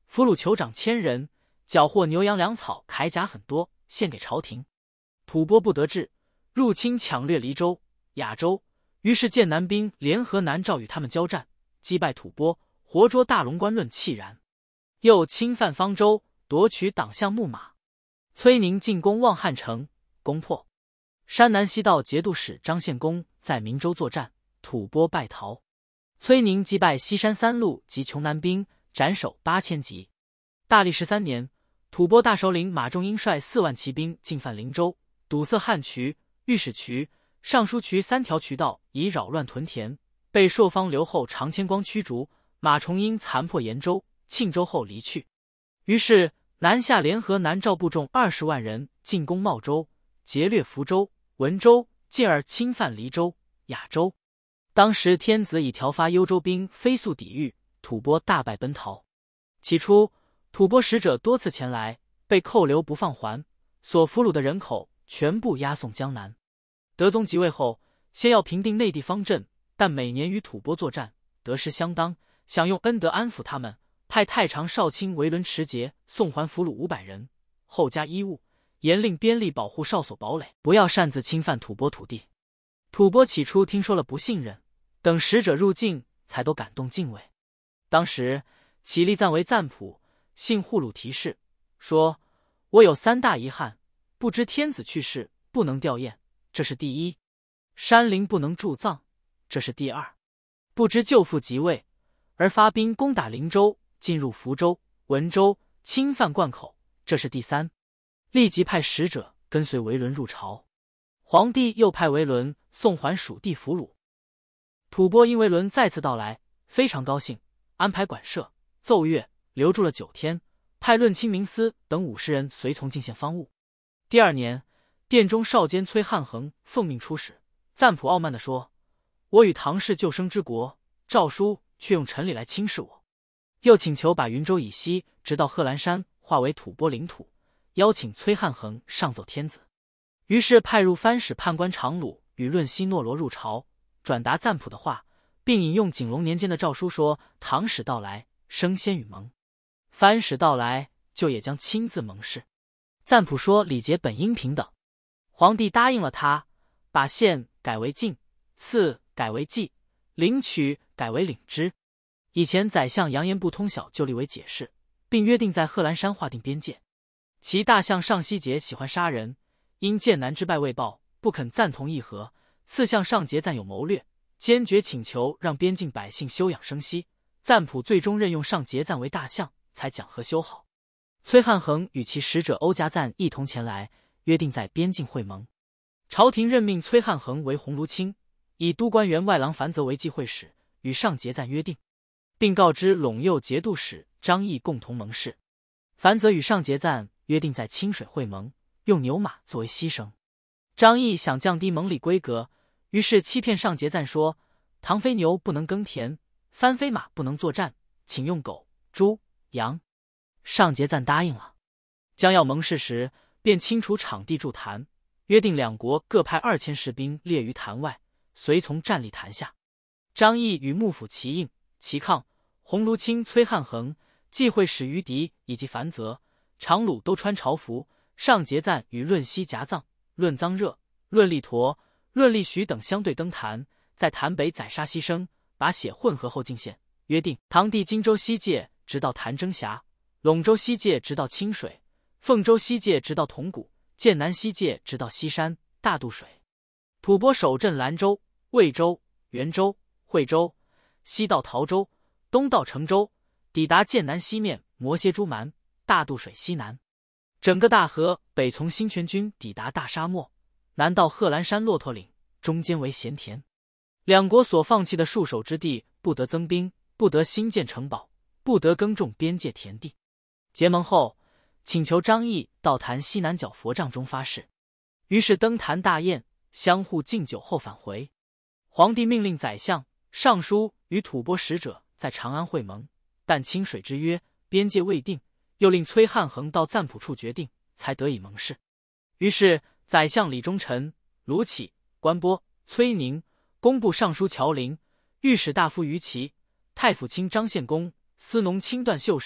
Speaker 1: 俘虏酋长1000人，缴获牛羊粮草铠甲很多，献给朝廷。吐蕃不得志，入侵抢掠黎州、雅州，于是剑南兵联合南诏与他们交战，击败吐蕃，活捉大龙关论弃然。又侵犯方州，夺取党项木马。崔宁进攻望汉城，攻破。山南西道节度使张献公在明州作战，吐蕃败逃。崔宁击败西山3路及穷南兵，斩首8000级。大历13年，吐蕃大首领马仲英率4万骑兵进犯灵州，堵塞汉渠、御史渠、尚书渠3条渠道，以扰乱屯田，被朔方留后常千光驱逐。马重英残破延州、庆州后离去。于是南下联合南诏部众20万人进攻茂州，劫掠福州、文州，进而侵犯黎州、雅州。当时天子已调发幽州兵飞速抵御，吐蕃大败奔逃。起初吐蕃使者多次前来，被扣留不放还，所俘虏的人口全部押送江南。德宗即位后，先要平定内地方阵，但每年与吐蕃作战，得失相当，想用恩德安抚他们，派太常少卿维伦持节送还俘虏500人，后加衣物，严令边吏保护哨所堡垒，不要擅自侵犯吐蕃土地。吐蕃起初听说了不信任，等使者入境，才都感动敬畏。当时起立赞为赞普，姓护鲁提示，说：“我有3大遗憾，不知天子去世，不能吊唁，这是第一；山陵不能筑葬，这是第二；不知舅父即位，而发兵攻打灵州，进入福州、文州，侵犯灌口，这是第三。”立即派使者跟随维伦入朝。皇帝又派维伦送还属地俘虏。吐蕃因维伦再次到来，非常高兴，安排馆舍，奏乐，留住了9天，派论清明司等50人随从进献方物。第2年，殿中少监崔汉衡奉命出使，赞普傲慢地说：“我与唐氏救生之国，诏书却用臣礼来轻视我。”又请求把云州以西直到贺兰山划为吐蕃领土，邀请崔汉衡上奏天子。于是派入藩使判官常鲁与论西诺罗入朝，转达赞普的话，并引用景龙年间的诏书说：“唐使到来，升仙与盟；藩使到来，就也将亲自盟誓。”赞普说礼节本应平等。皇帝答应了他，把县改为境，赐改为冀，领取改为领之。以前宰相扬言不通晓，就立为解释，并约定在贺兰山划定边界。其大相上希节喜欢杀人，因剑南之败未报，不肯赞同议和。次相上节赞有谋略，坚决请求让边境百姓休养生息。赞普最终任用上节赞为大相，才讲和修好。崔汉衡与其使者欧家赞一同前来，约定在边境会盟。朝廷任命崔汉衡为鸿胪卿，以都官员外郎樊泽为忌会使，与上节赞约定，并告知陇右节度使张毅共同盟誓。樊泽与上节赞约定在清水会盟，用牛马作为牺牲。张毅想降低盟礼规格，于是欺骗上节赞说：“唐非牛不能耕田，番非马不能作战，请用狗、猪、羊。”上节赞答应了。将要盟誓时，便清除场地筑坛，约定两国各派2000士兵列于坛外，随从站立坛下。张毅与幕府齐应、齐抗、鸿胪卿崔汉衡、忌会使于迪以及樊泽、常鲁都穿朝服，上节赞与论西夹藏、论臧热、论力陀、论力许等相对登坛，在坛北宰杀牺牲，把血混合后进献，约定唐地荆州西界直到潭征峡，陇州西界直到清水，凤州西界直到铜鼓，剑南西界直到西山、大渡水。吐蕃守镇兰州、魏州、元州、惠州，西到陶州，东到成州，抵达剑南西面摩歇珠蛮、大渡水西南。整个大河北从新泉军抵达大沙漠，南到贺兰山骆驼岭，中间为咸田。两国所放弃的戍守之地，不得增兵，不得兴建城堡，不得耕种边界田地。结盟后，请求张毅到坛西南角佛帐中发誓。于是登坛大宴，相互敬酒后返回。皇帝命令宰相、尚书与吐蕃使者在长安会盟，但清水之约，边界未定，又令崔汉衡到赞普处决定，才得以盟誓。于是宰相李忠臣、卢杞、关波、崔宁、工部尚书乔林、御史大夫于琦、太府卿张献公、司农卿段秀实、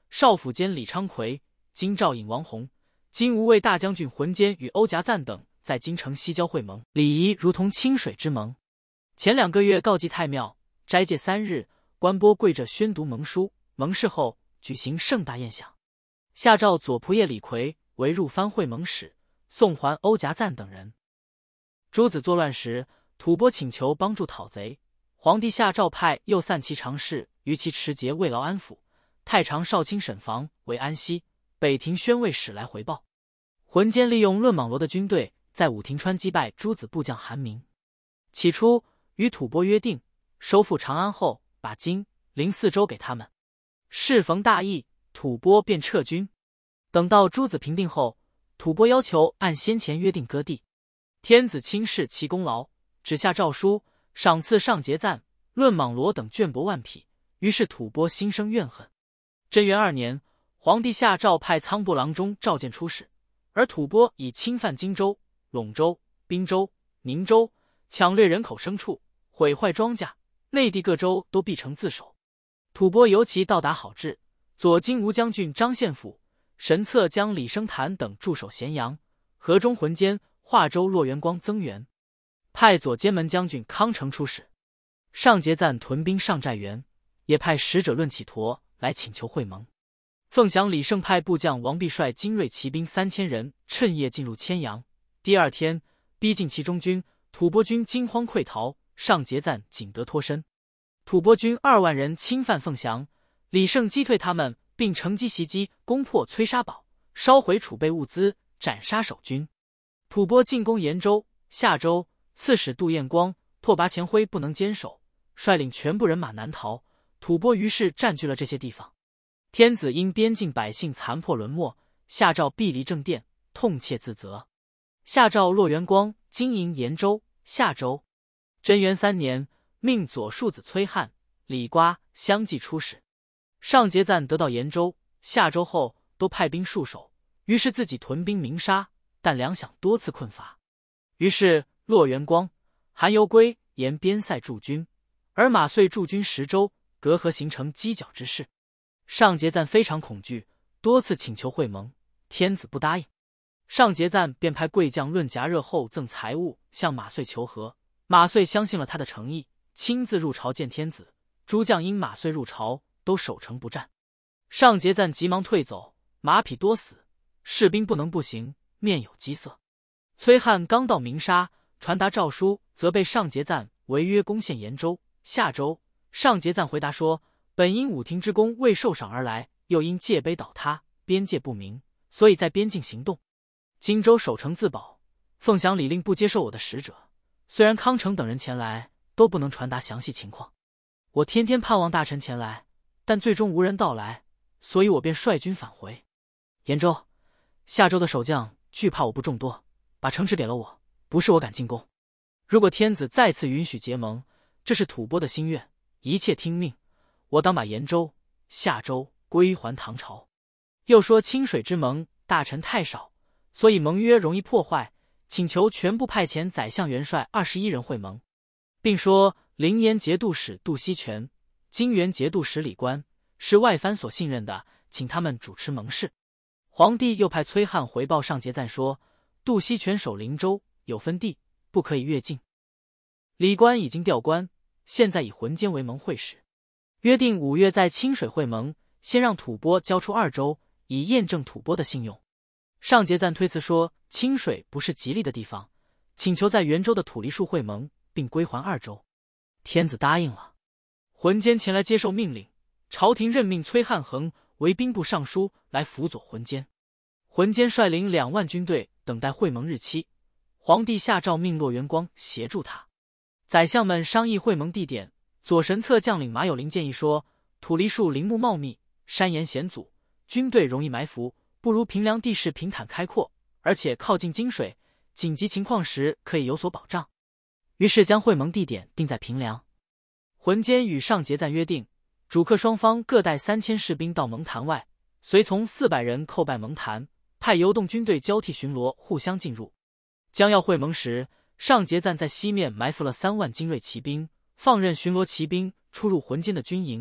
Speaker 1: 少府监李昌奎、京兆尹王弘、金吾卫大将军浑坚与欧夹赞等在京城西郊会盟，礼仪如同清水之盟。前2个月告祭太庙，斋戒3日，官播跪着宣读盟书。盟誓后举行盛大宴享。下诏左仆射李逵为入藩会盟使，送还欧夹赞等人。诸子作乱时，吐蕃请求帮助讨贼，皇帝下诏派右散骑常侍于其持节慰劳安抚，太常少卿沈房为安西、北庭宣慰使来回报。浑坚利用论莽罗的军队在武亭川击败诸子部将韩明。起初与吐蕃约定，收复长安后把金、陵4州给他们。适逢大疫，吐蕃便撤军。等到诸子平定后，吐蕃要求按先前约定割地。天子轻视其功劳，只下诏书赏赐上节赞、论莽罗等绢帛万匹，于是吐蕃心生怨恨。贞元2年，皇帝下诏派仓部郎中赵建出使，而吐蕃以侵犯荆州、陇州、滨州、宁州，抢掠人口牲畜，毁坏庄稼，内地各州都必城自守。吐蕃尤其到达好治，左金吾将军张献甫、神策将李生坛等驻守咸阳，河中浑坚、华州骆元光增援，派左监门将军康成出使。上节赞屯兵上寨园，也派使者论起陀来请求会盟。凤翔李胜派部将王弼率精锐骑兵3000人，趁夜进入千阳。第2天，逼近其中军，吐蕃军惊慌溃逃，上节赞仅得脱身。吐蕃军2万人侵犯凤翔，李胜击退他们，并乘机袭击，攻破崔沙堡，烧毁储备物资，斩杀守军。吐蕃进攻延州、夏州，刺史杜彦光、拓跋前辉不能坚守，率领全部人马南逃。吐蕃于是占据了这些地方。天子因边境百姓残破沦没，下诏避离正殿，痛切自责。下诏骆元光经营延州、夏州。贞元3年，命左庶子崔翰、李瓜相继出使。上节赞得到延州、夏州后，都派兵戍守，于是自己屯兵鸣沙，但粮饷多次困乏。于是骆元光、韩尤圭沿边塞驻军，而马遂驻军10州，隔河形成犄角之势。上节赞非常恐惧，多次请求会盟，天子不答应。上节赞便派贵将论夹热厚赠财物向马遂求和，马遂相信了他的诚意，亲自入朝见天子。诸将因马遂入朝，都守城不战。上节赞急忙退走，马匹多死，士兵不能不行，面有饥色。崔翰刚到鸣沙，传达诏书，责备上节赞违约攻陷延州、夏州。上节赞回答说，本因武亭之功未受赏而来，又因界碑倒塌，边界不明，所以在边境行动。荆州守城自保，凤翔李令不接受我的使者，虽然康成等人前来，都不能传达详细情况。我天天盼望大臣前来，但最终无人到来，所以我便率军返回。延州、夏州的守将惧怕我不众多，把城池给了我，不是我敢进攻。如果天子再次允许结盟，这是吐蕃的心愿，一切听命，我当把延州、夏州归还唐朝。又说清水之盟，大臣太少，所以盟约容易破坏，请求全部派遣宰相元帅21人会盟，并说灵岩节度使杜锡全、金元节度使李官是外藩所信任的，请他们主持盟誓。皇帝又派崔翰回报上节赞说，杜锡全守灵州，有分地，不可以越境。李官已经调官，现在以浑坚为盟会使，约定5月在清水会盟，先让吐蕃交出2州，以验证吐蕃的信用。上节赞推辞说，清水不是吉利的地方，请求在元州的土梨树会盟，并归还2州。天子答应了。浑坚前来接受命令，朝廷任命崔汉衡为兵部尚书来辅佐浑坚。浑坚率领2万军队等待会盟日期，皇帝下诏命骆元光协助他。宰相们商议会盟地点，左神策将领马有灵建议说，土梨树林木茂密，山岩险阻，军队容易埋伏，不如平凉地势平坦开阔，而且靠近金水，紧急情况时可以有所保障。于是将会盟地点定在平凉。浑坚与上节赞约定，主客双方各带3000士兵到盟坛外，随从400人叩拜盟坛，派游动军队交替巡逻，互相进入。将要会盟时，上节赞在西面埋伏了3万精锐骑兵，放任巡逻骑兵出入浑坚的军营。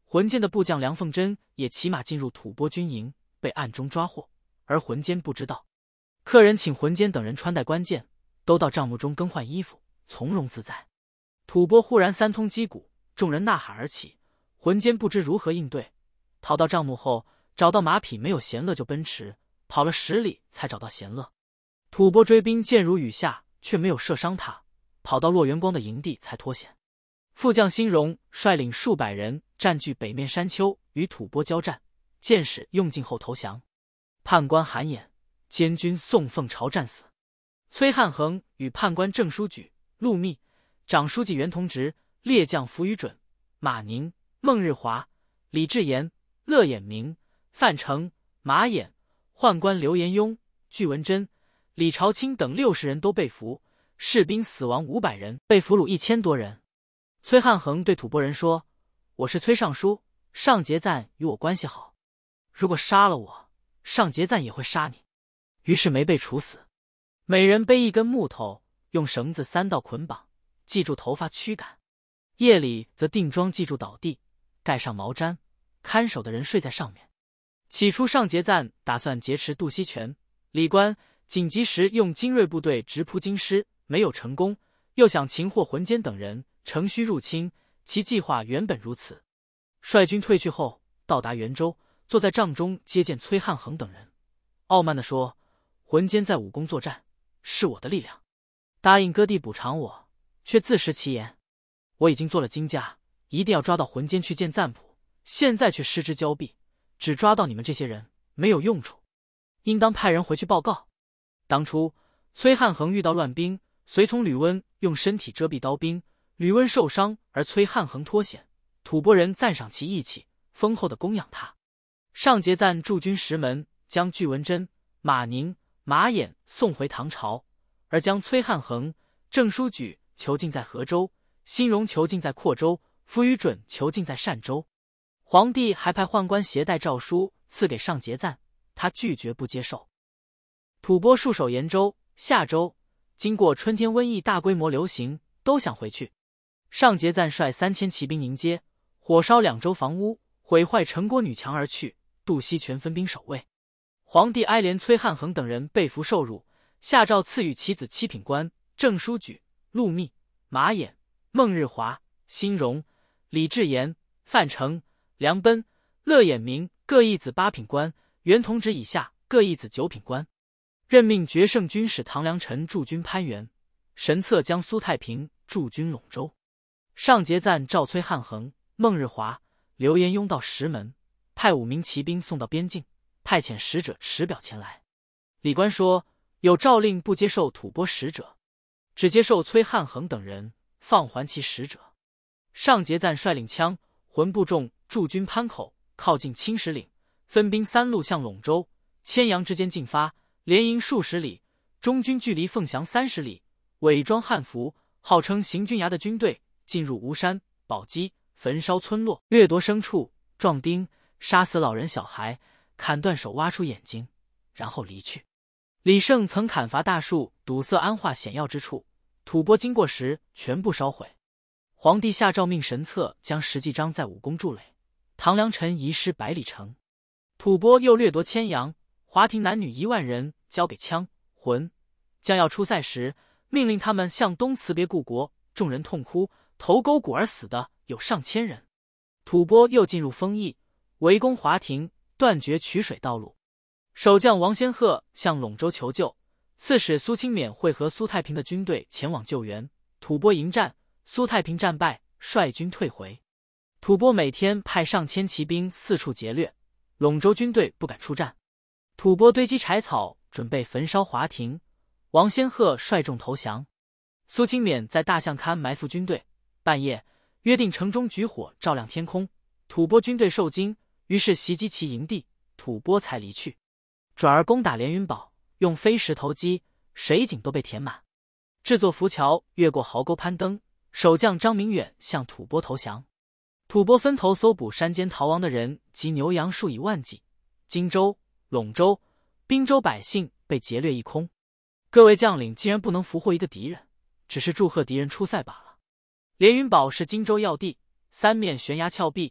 Speaker 1: 浑间的部将梁凤珍也骑马进入吐蕃军营，被暗中抓获，而浑间不知道。客人请浑间等人穿戴关键，都到帐幕中更换衣服，从容自在。吐蕃忽然三通击鼓，众人呐喊而起，浑间不知如何应对，逃到帐幕后，找到马匹没有贤乐就奔驰，跑了10里才找到贤乐。吐蕃追兵箭如雨下，却没有射伤他，跑到骆元光的营地才脱险。副将辛荣率领数百人占据北面山丘，与吐蕃交战，箭矢用尽后投降。判官韩衍、监军宋凤朝战死。崔汉衡与判官郑书举、陆密、长书记袁同直、列将符于准、马宁、孟日华、李志言、乐衍明、范成、马衍、宦官刘延庸、具文贞、李朝清等60人都被俘，士兵死亡500人，被俘虏1000多人。崔汉衡对吐蕃人说：“我是崔尚书，尚节赞与我关系好，如果杀了我，尚节赞也会杀你。”于是没被处死。每人背一根木头，用绳子3道捆绑，系住头发驱赶。夜里则定桩系住倒地，盖上毛毡，看守的人睡在上面。起初尚节赞打算劫持杜锡全、李官，紧急时用精锐部队直扑京师，没有成功，又想擒获浑间等人，乘虚入侵，其计划原本如此。率军退去后，到达元州，坐在帐中接见崔汉衡等人，傲慢地说：“浑间在武功作战，是我的力量，答应割地补偿我，却自食其言。我已经做了金家，一定要抓到浑间去见赞普，现在却失之交臂，只抓到你们这些人，没有用处，应当派人回去报告。”当初崔汉衡遇到乱兵，随从吕温用身体遮蔽刀兵，吕温受伤，而崔汉衡脱险，吐蕃人赞赏其义气，丰厚的供养他。尚节赞驻军石门，将具文贞、马宁、马衍送回唐朝，而将崔汉衡、郑书举囚禁在河州，辛荣囚禁在阔州，符于准囚禁在单州。皇帝还派宦官携带诏书赐给尚节赞，他拒绝不接受。吐蕃戍守延州、夏州，经过春天瘟疫大规模流行，都想回去。尚节赞率3000骑兵迎接，火烧2州房屋，毁坏城郭女墙而去。杜锡全分兵守卫。皇帝哀怜崔汉衡等人被俘受辱，下诏赐予其子7品官郑书举、陆密、马衍、孟日华、辛荣、李志言、范成、梁奔、乐衍明各一子8品官，袁同直以下各一子9品官。任命决胜军使唐良辰驻军潘原，神策将苏太平驻军陇州。尚节赞召崔汉衡、孟日华、刘延庸到石门，派5名骑兵送到边境，派遣使者持表前来。李官说：“有诏令不接受吐蕃使者，只接受崔汉衡等人，放还其使者。”尚节赞率领羌、浑部众驻军潘口，靠近青石岭，分兵3路向陇州、千阳之间进发，连营数十里，中军距离凤翔30里，伪装汉服，号称行军衙的军队，进入吴山、宝鸡，焚烧村落，掠夺牲畜，壮丁，杀死老人小孩，砍断手，挖出眼睛，然后离去。李胜曾砍伐大树，堵塞安化险要之处，吐蕃经过时全部烧毁。皇帝下诏命神策将石继章在武功筑垒，唐良辰遗失百里城。吐蕃又掠夺千阳、华亭男女1万人，交给羌、浑。将要出塞时，命令他们向东辞别故国，众人痛哭，头沟谷而死的有上千人。吐蕃又进入丰邑，围攻华亭，断绝取水道路。守将王仙鹤向陇州求救，刺史苏清勉会合苏太平的军队前往救援，吐蕃迎战，苏太平战败，率军退回。吐蕃每天派上千骑兵四处劫掠，陇州军队不敢出战。吐蕃堆积柴草，准备焚烧华亭，王仙鹤率众投降。苏清勉在大象龛埋伏军队，半夜约定城中举火照亮天空，吐蕃军队受惊，于是袭击其营地，吐蕃才离去。转而攻打连云堡，用飞石投击，水井都被填满。制作浮桥，越过壕沟攀登，守将张明远向吐蕃投降。吐蕃分头搜捕山间逃亡的人及牛羊数以万计，荆州、陇州、滨州百姓被劫掠一空。各位将领竟然不能俘获一个敌人，只是祝贺敌人出塞罢了。连云堡是荆州要地，3面悬崖峭壁，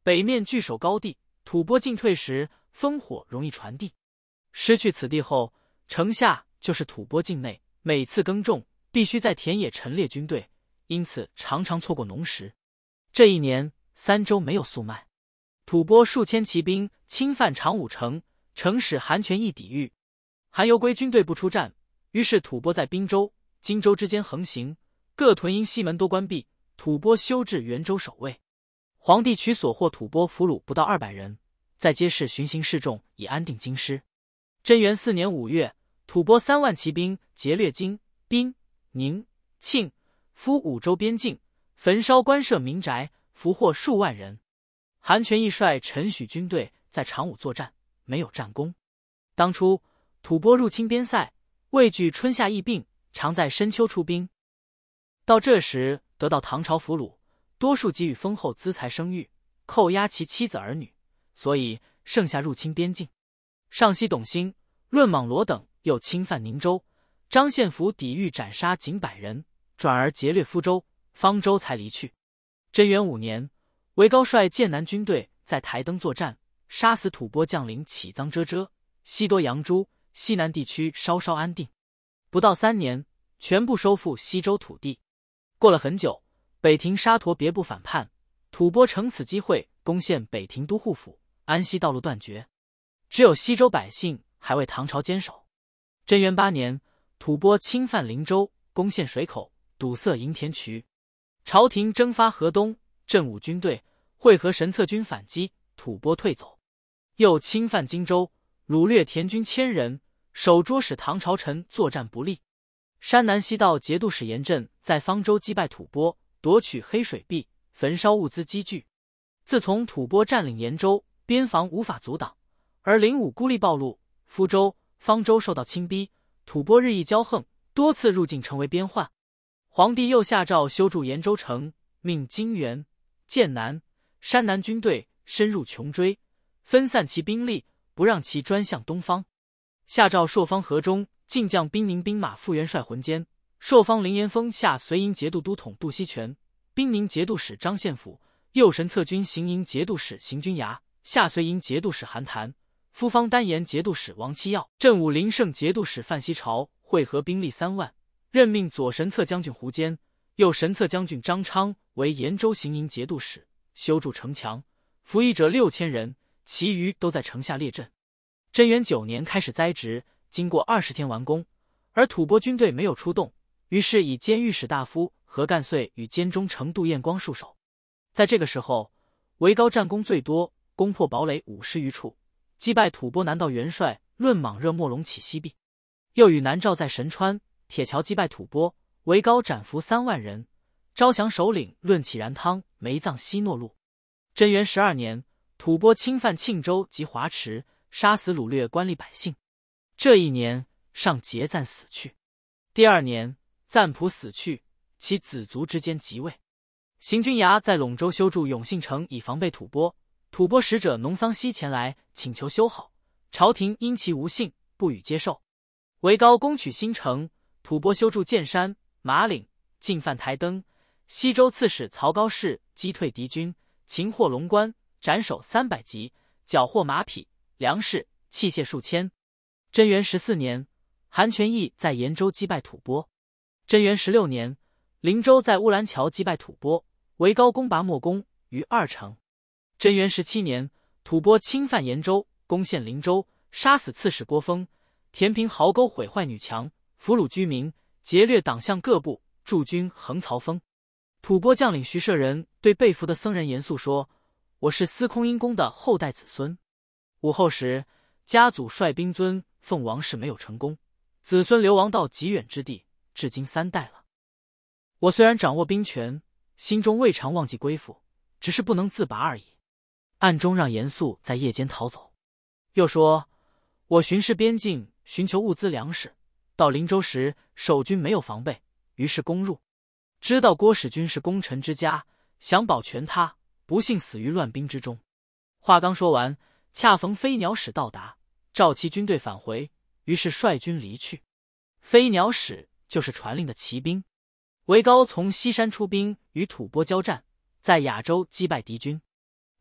Speaker 1: 北面据守高地，吐蕃进退时，烽火容易传递。失去此地后，城下就是吐蕃境内，每次耕种必须在田野陈列军队，因此常常错过农时。这一年，三州没有粟麦。吐蕃数千骑兵侵犯长武城，城使韩全义抵御，韩游归军队不出战，于是吐蕃在滨州、荆州之间横行，各屯营西门都关闭，吐蕃修治元州守卫。皇帝取所获吐蕃俘虏不到200人，在街市巡行示众，以安定京师。贞元4年5月，吐蕃3万骑兵劫掠京、滨、宁、庆、夫5州边境，焚烧官舍民宅，俘获数万人。韩全义率陈许军队在长武作战，没有战功。当初吐蕃入侵边塞，畏惧春夏疫病，常在深秋出兵。到这时得到唐朝俘虏，多数给予丰厚资财生育，扣押其妻子儿女，所以剩下入侵边境。上西董兴、论莽罗等又侵犯宁州，张献甫抵御斩杀仅100人，转而劫掠夫州、方州才离去。贞元5年，韦高率剑南军队在台登作战，杀死吐蕃将领起臧遮遮，西夺扬州，西南地区稍稍安定。不到3年，全部收复西州土地。过了很久，北庭沙陀别部反叛，吐蕃乘此机会攻陷北庭都护府，安西道路断绝，只有西州百姓还为唐朝坚守。贞元8年，吐蕃侵犯灵州，攻陷水口，堵塞营田渠。朝廷征发河东、镇武军队，会合神策军反击，吐蕃退走。又侵犯荆州，掳掠田军1000人，守捉使唐朝臣作战不利。山南西道节度使严震在方州击败吐蕃，夺取黑水壁，焚烧物资积聚。自从吐蕃占领延州，边防无法阻挡，而灵武孤立暴露，夫州、方州受到侵逼，吐蕃日益骄横，多次入境成为边患。皇帝又下诏修筑延州城，命荆原、剑南、山南军队深入穷追，分散其兵力，不让其专向东方。下诏朔方河中进将兵宁兵马副元帅浑坚，朔方凌岩峰下随营节度都统杜锡全，兵宁节度使张献甫，右神策军行营节度使邢君牙，下随营节度使韩谭，夫方丹延节度使王七耀，镇武灵胜节度使范希朝，会合兵力3万，任命左神策将军胡坚、右神策将军张昌为延州行营节度使，修筑城墙，服役者6000人，其余都在城下列阵。贞元9年开始栽植，经过20天完工，而吐蕃军队没有出动，于是以监御史大夫何干遂与监中丞杜彦光戍守。在这个时候，韦高战功最多，攻破堡垒50余处，击败吐蕃南道元帅论莽热莫龙起西壁。又与南诏在神川、铁桥击败吐蕃，韦高斩俘3万人，招降首领论起然汤埋葬西诺路。贞元12年，吐蕃侵犯庆州及华池，杀死掳掠官吏百姓。这一年，上桀赞死去。第2年，赞普死去，其子族之间即位。邢君牙在陇州修筑永信城，以防备吐蕃。吐蕃使者农桑西前来请求修好，朝廷因其无信，不予接受。韦高攻取新城，吐蕃修筑剑山、马岭，进犯台登。西州刺史曹高士击退敌军，擒获龙关，斩首300级，缴获马匹、粮食、器械数千。贞元14年，韩全义在延州击败吐蕃。贞元16年，灵州在乌兰桥击败吐蕃，韦高攻拔莫公于2城。贞元17年，吐蕃侵犯延州，攻陷灵州，杀死刺史郭峰，填平壕沟，毁坏女墙，俘虏居民，劫掠党项各部，驻军横曹峰。吐蕃将领徐舍人对被俘的僧人严肃说：“我是司空因公的后代子孙。武后时，家祖率兵尊奉王室没有成功，子孙流亡到极远之地，至今3代了。我虽然掌握兵权，心中未尝忘记归附，只是不能自拔而已。”暗中让严肃在夜间逃走。又说：“我巡视边境，寻求物资粮食，到灵州时，守军没有防备，于是攻入。知道郭使君是功臣之家，想保全他，不幸死于乱兵之中。”话刚说完，恰逢飞鸟使到达，召其军队返回，于是率军离去。飞鸟使就是传令的骑兵。韦高从西山出兵与吐蕃交战，在雅州击败敌军。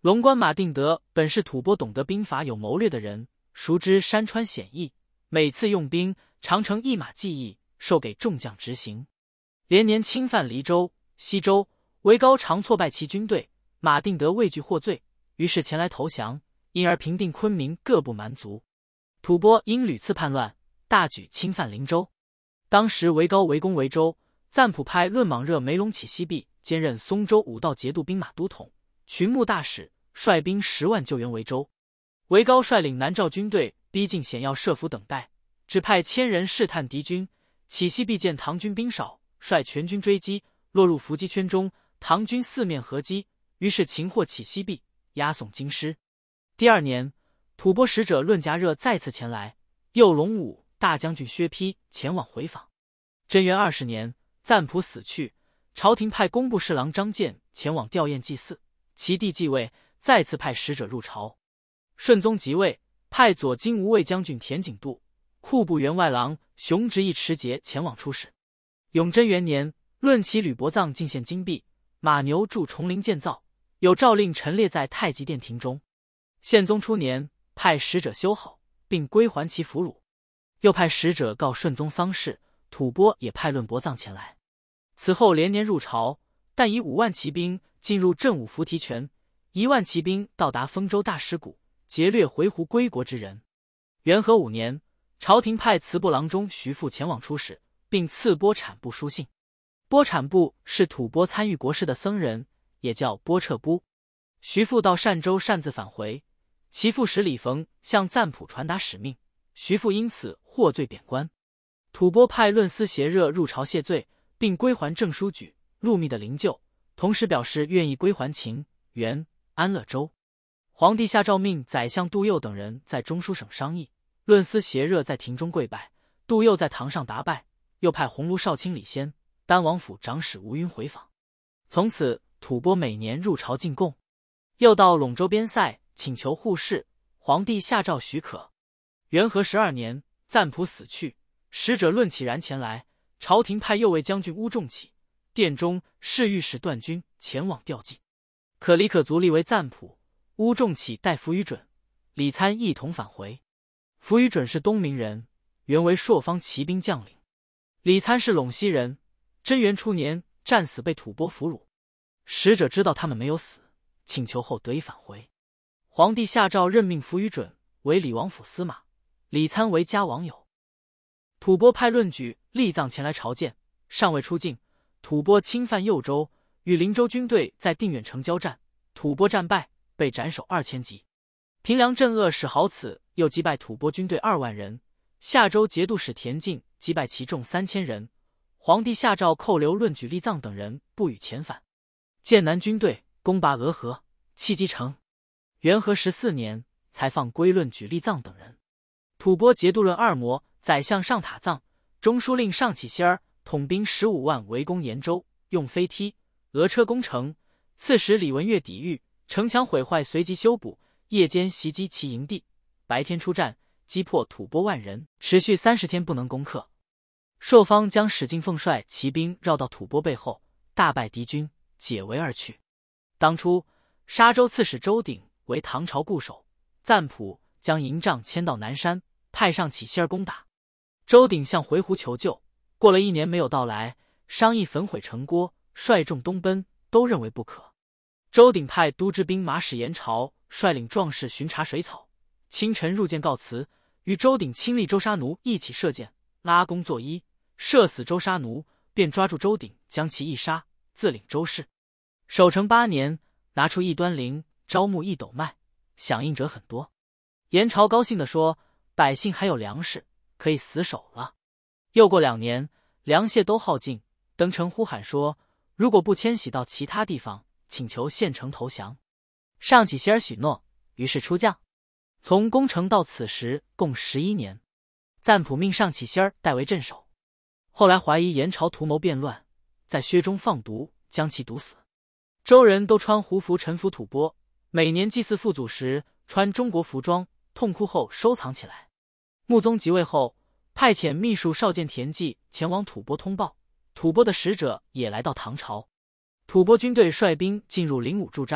Speaker 1: 龙官马定德本是吐蕃懂得兵法有谋略的人，熟知山川险易，每次用兵常成一马计议，授给众将执行。连年侵犯黎州、西州，韦高常挫败其军队，马定德畏惧获罪，于是前来投降，因而平定昆明各部蛮族。吐蕃因屡次叛乱，大举侵犯灵州。当时韦高围攻维州，赞普派论莽热梅隆起西壁，兼任松州武道节度兵马都统、群牧大使，率兵10万救援维州。韦高率领南诏军队逼近险要设伏等待，只派1000人试探敌军。起西壁见唐军兵少，率全军追击，落入伏击圈中，唐军四面合击，于是擒获起西壁，押送京师。第2年，吐蕃使者论夹热再次前来，右龙武大将军薛丕前往回访。贞元20年，赞普死去，朝廷派工部侍郎张建前往吊唁祭祀，其弟继位，再次派使者入朝。顺宗即位，派左金吾卫将军田景度、库部员外郎熊直义持节前往出使。永贞元年，论起吕伯藏进献金币，马牛筑重陵建造，有诏令陈列在太极殿庭中。宪宗初年，派使者修好，并归还其俘虏。又派使者告顺宗丧事，吐蕃也派论伯藏前来。此后连年入朝，但以5万骑兵进入镇武伏提泉，1万骑兵到达丰州大师谷，劫掠回鹘归国之人。元和5年，朝廷派祠部郎中徐富前往出使，并赐波产部书信。波产部是吐蕃参与国事的僧人，也叫波彻部。徐富到善州擅自返回，其父使李逢向赞普传达使命，徐富因此获罪贬官。吐蕃派论思协热入朝谢罪，并归还郑书举、陆密的灵柩，同时表示愿意归还秦、元、安乐州。皇帝下诏命宰相杜佑等人在中书省商议，论思协热在庭中跪拜，杜佑在堂上答拜，又派鸿胪少卿李先、丹王府长史吴云回访。从此吐蕃每年入朝进贡。又到陇州边塞请求护市，皇帝下诏许可。元和12年，赞普死去，使者论起然前来，朝廷派右卫将军乌仲起、殿中侍御史段军前往吊祭。可李可足立为赞普，乌仲起代扶余准、李参一同返回。扶余准是东明人，原为朔方骑兵将领。李参是陇西人，贞元初年战死被吐蕃俘虏。使者知道他们没有死，请求后得以返回。皇帝下诏任命扶余准为李王府司马，李参为嘉王友。吐蕃派论举、立藏前来朝见，尚未出境，吐蕃侵犯右州，与灵州军队在定远城交战，吐蕃战败，被斩首2000级。平凉镇恶使郝此又击败吐蕃军队2万人，夏州节度使田进击败其众3000人。皇帝下诏扣留论举、立藏等人，不予遣返。剑南军队攻拔俄河、契机城。元和14年，才放归论举、立藏等人。吐蕃节度论二摩、宰相上塔藏、中书令上起仙儿统兵15万围攻延州，用飞梯、俄车攻城。刺史李文岳抵御，城墙毁坏，随即修补。夜间袭击其营地，白天出战，击破吐蕃万人，持续30天不能攻克。朔方将史进奉率骑兵绕到吐蕃背后，大败敌军，解围而去。当初沙州刺史周鼎为唐朝固守，赞普将营帐迁到南山，派上起仙儿攻打。周鼎向回鹘求救，过了1年没有到来，商议焚毁城郭，率众东奔，都认为不可。周鼎派都知兵马使严朝率领壮士巡查水草，清晨入见告辞，与周鼎亲历周沙奴一起射箭，拉弓作揖，射死周沙奴，便抓住周鼎，将其一杀，自领州市。守成8年，拿出异端铃，招募1斗麦，响应者很多。严朝高兴地说，百姓还有粮食，可以死守了。又过2年，粮械都耗尽，登城呼喊说，如果不迁徙到其他地方，请求县城投降。上起希尔许诺，于是出将。从攻城到此时共11年。赞普命上起希尔代为镇守。后来怀疑严朝图谋变乱，在薛中放毒，将其毒死。周人都穿胡服臣服吐蕃，每年祭祀父祖时穿中国服装，痛哭后收藏起来。穆宗即位后，派遣秘书少监田忌前往吐蕃通报，吐蕃的使者也来到唐朝。吐蕃军队率兵进入灵武驻扎，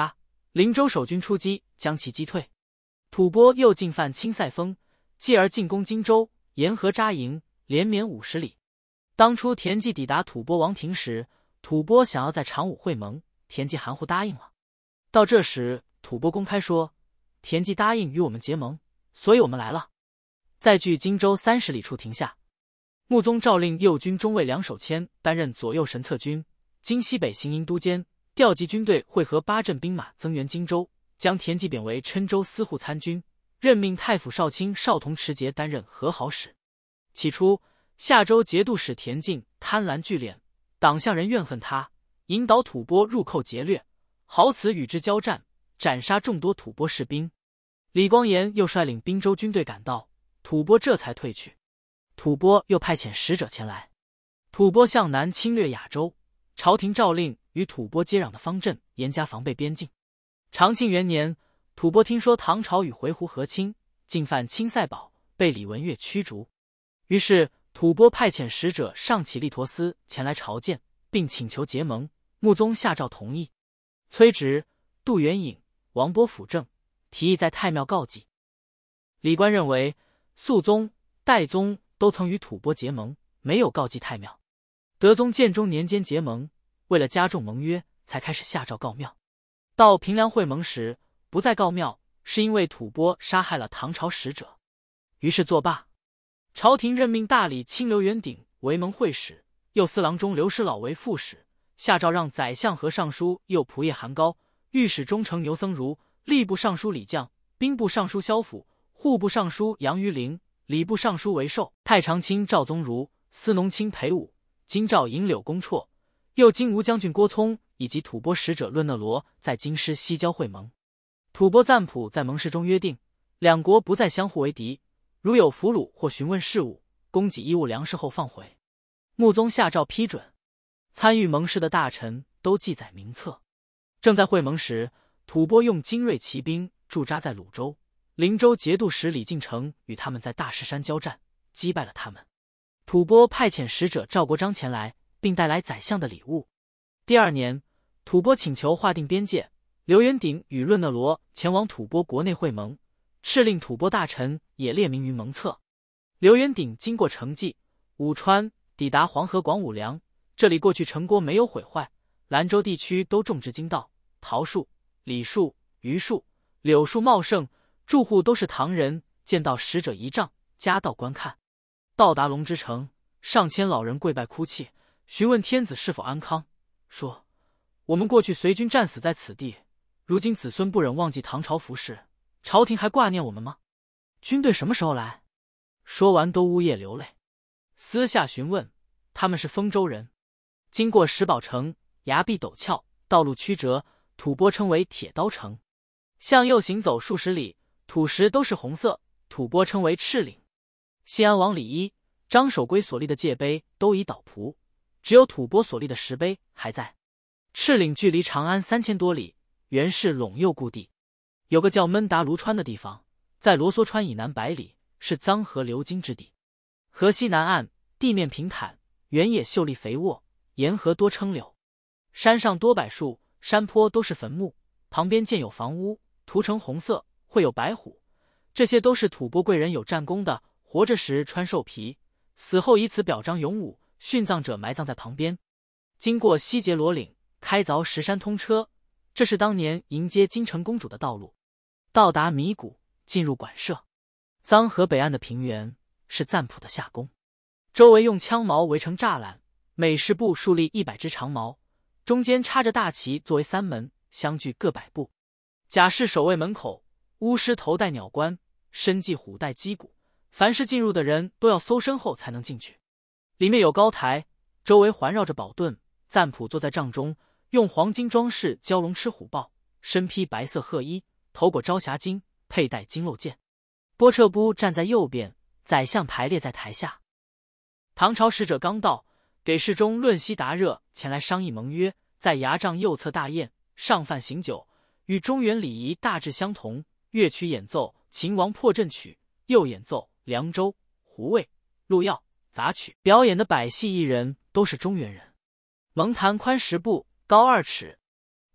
Speaker 1: 灵州守军出击，将其击退。吐蕃又进犯青塞封，继而进攻荆州，沿河扎营，连绵50里。当初田忌抵达吐蕃王庭时，吐蕃想要在长武会盟，田忌含糊答应了。到这时，吐蕃公开说，田忌答应与我们结盟，所以我们来了。在距荆州30里处停下。穆宗诏令右军中尉梁守谦担任左右神策军，经西北行营都监，调集军队会合8镇兵马增援荆州，将田忌贬为郴州司户参军，任命太府少卿少同持节担任和好使。起初，夏州节度使田径贪婪聚敛，党项人怨恨他，引导吐蕃入寇劫掠，好此与之交战，斩杀众多吐蕃士兵。李光炎又率领滨州军队赶到，吐蕃这才退去。吐蕃又派遣使者前来，吐蕃向南侵略亚州，朝廷诏令与吐蕃接壤的方镇严加防备边境。长庆元年，吐蕃听说唐朝与回鹘和亲，进犯青塞堡，被李文岳驱逐。于是吐蕃派遣使者上乞力陀斯前来朝见，并请求结盟。穆宗下诏同意。崔植、杜元颖、王波辅政，提议在太庙告祭。李观认为肃宗、代宗都曾与吐蕃结盟，没有告祭太庙。德宗建中年间结盟，为了加重盟约，才开始下诏告庙。到平凉会盟时，不再告庙，是因为吐蕃杀害了唐朝使者。于是作罢。朝廷任命大理卿刘元鼎为盟会使，右司郎中刘师老为副使，下诏让宰相和尚书右仆射韩高、御史中丞牛僧孺、吏部尚书李绛、兵部尚书萧府、户部尚书杨于陵、礼部尚书韦寿、太常卿赵宗儒、司农卿裴武、京兆尹柳公绰、右金吾将军郭聪以及吐蕃使者论讷罗在京师西郊会盟。吐蕃赞普在盟誓中约定，两国不再相互为敌，如有俘虏或询问事务，供给衣物粮食后放回。穆宗下诏批准。参与盟誓的大臣都记载名册。正在会盟时，吐蕃用精锐骑兵驻扎在鲁州，灵州节度使李敬成与他们在大石山交战，击败了他们。吐蕃派遣使者赵国璋前来，并带来宰相的礼物。第2年，吐蕃请求划定边界，刘元鼎与论讷罗前往吐蕃国内会盟，敕令吐蕃大臣也列名于盟册。刘元鼎经过成纪、武川，抵达黄河广武梁，这里过去城郭没有毁坏，兰州地区都种植荆道、桃树、李树、榆树、柳树茂盛，住户都是唐人，见到使者仪仗，夹道观看。到达龙之城，上千老人跪拜哭泣，询问天子是否安康，说：我们过去随军战死在此地，如今子孙不忍忘记唐朝服饰，朝廷还挂念我们吗？军队什么时候来？说完都呜咽流泪。私下询问，他们是丰州人。经过石宝城，崖壁陡峭，道路曲折，吐蕃称为铁刀城。向右行走数十里，土石都是红色，吐蕃称为赤岭。西安王李一、张守珪所立的界碑都已倒仆，只有吐蕃所立的石碑还在。赤岭距离长安3000多里，原是陇右故地。有个叫闷达卢川的地方，在罗梭川以南100里，是漳河流经之地。河西南岸地面平坦，原野秀丽肥沃，沿河多称柳。山上多柏树，山坡都是坟墓，旁边建有房屋，涂成红色，会有白虎。这些都是吐蕃贵人有战功的，活着时穿兽皮，死后以此表彰勇武，殉葬者埋葬在旁边。经过西结罗岭，开凿石山通车，这是当年迎接金城公主的道路。到达米谷，进入馆舍。漳河北岸的平原是赞普的夏宫，周围用枪矛围成栅栏，每士部竖立100支长矛，中间插着大旗作为3门，相距各100步。甲士守卫门口，巫师头戴鸟冠，身系虎带击鼓，凡是进入的人都要搜身后才能进去。里面有高台，周围环绕着宝盾。赞普坐在帐中，用黄金装饰蛟龙吃虎豹，身披白色褐衣，头裹朝霞巾，佩戴金漏剑。波彻布站在右边，宰相排列在台下。唐朝使者刚到，给事中论悉达热前来商议盟约，在牙帐右侧大宴，上饭行酒，与中原礼仪大致相同。乐曲演奏秦王破阵曲，又演奏凉州、胡卫、陆耀、杂曲。表演的百戏艺人都是中原人。蒙坛宽10步，高2尺。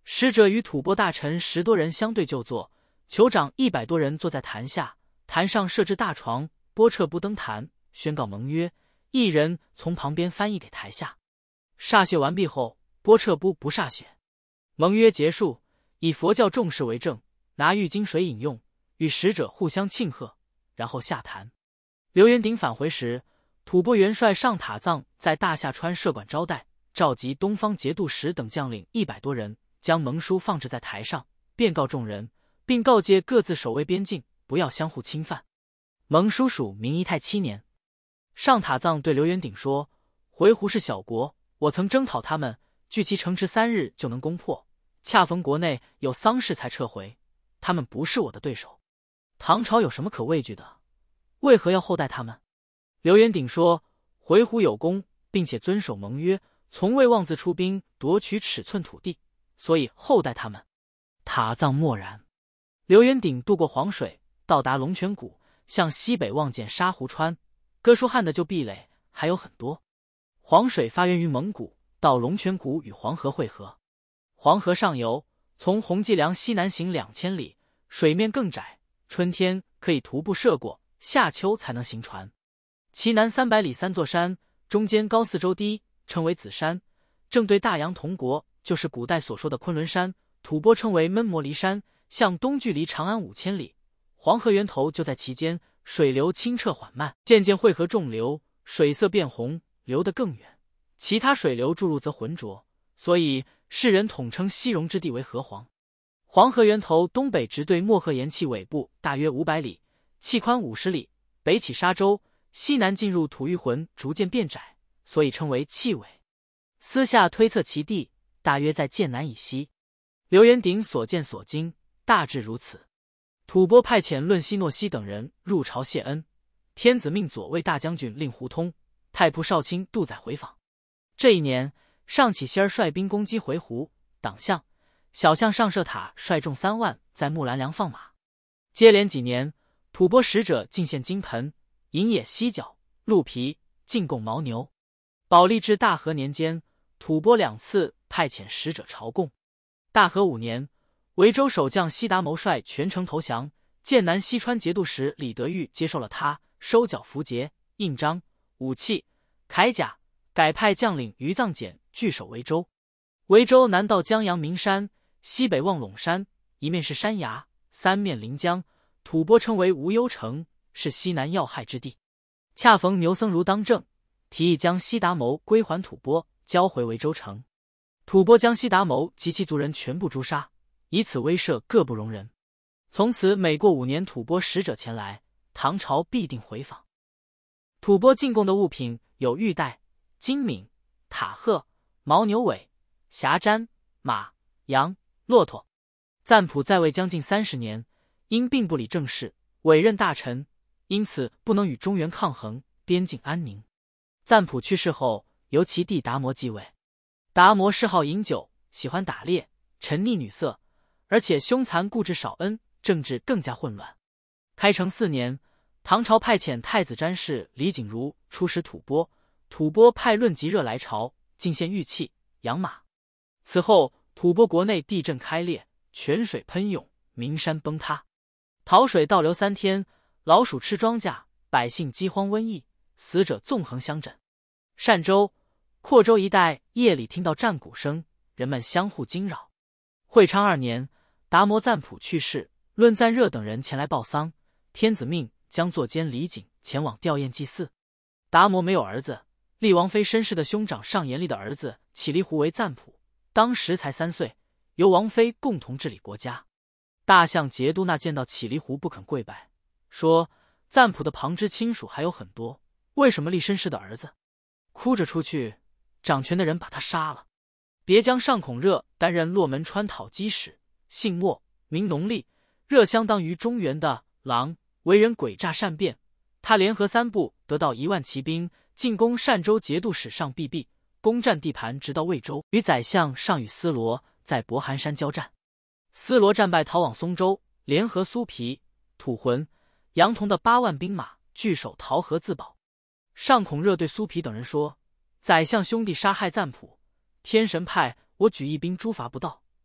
Speaker 1: 使者与吐蕃大臣10多人相对就坐，酋长100多人坐在坛下，坛上设置大床，波彻布登坛，宣告盟约，一人从旁边翻译给台下。歃血完毕后，波彻布不歃血。盟约结束，以佛教重视为证，拿浴巾水饮用，与使者互相庆贺，然后下坛。刘元鼎返回时，吐蕃元帅上塔藏在大夏川设馆招待，召集东方节度使等将领100多人，将盟书放置在台上，便告众人，并告诫各自守卫边境，不要相互侵犯。盟书属明仪泰7年。上塔藏对刘元鼎说：“回鹘是小国，我曾征讨他们，据其城池3日就能攻破，恰逢国内有丧事才撤回，他们不是我的对手。唐朝有什么可畏惧的？为何要厚待他们？”刘元鼎说：“回鹘有功，并且遵守盟约，从未妄自出兵夺取尺寸土地，所以厚待他们。”塔藏默然。刘元鼎渡过黄水，到达龙泉谷，向西北望见沙湖川，哥舒翰的旧壁垒还有很多。黄水发源于蒙古，到龙泉谷与黄河汇合。黄河上游，从红计梁西南行2000里，水面更窄，春天可以徒步涉过，夏秋才能行船。其南300里3座山，中间高4周低，称为紫山，正对大洋铜国，就是古代所说的昆仑山，吐蕃称为闷摩离山，向东距离长安5000里，黄河源头就在其间，水流清澈缓慢，渐渐汇合众流，水色变红，流得更远，其他水流注入则浑浊，所以世人统称西戎之地为河黄。黄河源头东北直对漠河盐气尾部大约500里，气宽50里，北起沙洲，西南进入吐谷浑，逐渐变窄，所以称为气尾。私下推测其地大约在剑南以西。刘元鼎所见所经大致如此。吐蕃派遣论西诺西等人入朝谢恩，天子命左卫大将军令胡通、太仆少卿杜载回访。这一年，上起希儿率兵攻击回鹘，党项、小相上舍塔率众3万在木兰梁放马。接连几年，吐蕃使者进献金盆、银野犀角、鹿皮，进贡牦牛。宝历至大和年间，吐蕃2次派遣使者朝贡。大和5年，维州守将西达谋率全城投降，剑南西川节度使李德裕接受了他，收缴符节、印章、武器、铠甲，改派将领于藏简据守维州。维州南到江阳名山，西北望陇山，一面是山崖，3面临江，吐蕃称为无忧城，是西南要害之地。恰逢牛僧孺当政，提议将西达谋归还吐蕃，交回维州城。吐蕃将西达谋及其族人全部诛杀，以此威慑各不容人。从此每过5年吐蕃使者前来，唐朝必定回访。吐蕃进贡的物品有玉带、金皿、塔鹤、牦牛尾、匣毡、马、羊、骆驼。赞普在位将近30年，因并不理政事，委任大臣，因此不能与中原抗衡，边境安宁。赞普去世后，由其弟达摩继位。达摩嗜好饮酒，喜欢打猎，沉溺女色，而且凶残固执少恩，政治更加混乱。开成4年，唐朝派遣太子詹事李景如出使吐蕃，吐蕃派论吉热来朝，进献玉器、养马。此后，吐蕃国内地震开裂，泉水喷涌，名山崩塌，讨水倒流3天，老鼠吃庄稼，百姓饥荒瘟疫，死者纵横相枕。单州、阔州一带夜里听到战鼓声，人们相互惊扰。会昌2年，达摩赞普去世，论赞热等人前来报丧，天子命将作监李景前往吊唁祭祀。达摩没有儿子，立王妃申氏的兄长上严厉的儿子乞力胡为赞普，当时才3岁，由王妃共同治理国家。大相节度那见到乞力胡不肯跪拜，说赞普的旁支亲属还有很多，为什么立申氏的儿子？哭着出去，掌权的人把他杀了。别将上孔热担任洛门川讨击使，姓莫，名农历，热相当于中原的狼，为人诡诈善变。他联合3部，得到1万骑兵，进攻单州节度使上必壁，攻占地盘直到魏州，与宰相上与司罗在博寒山交战。司罗战败，逃往松州，联合苏皮、吐浑、杨童的8万兵马，据守桃河自保。上孔热对苏皮等人说：“宰相兄弟杀害赞普，天神派我举一兵诛伐不到，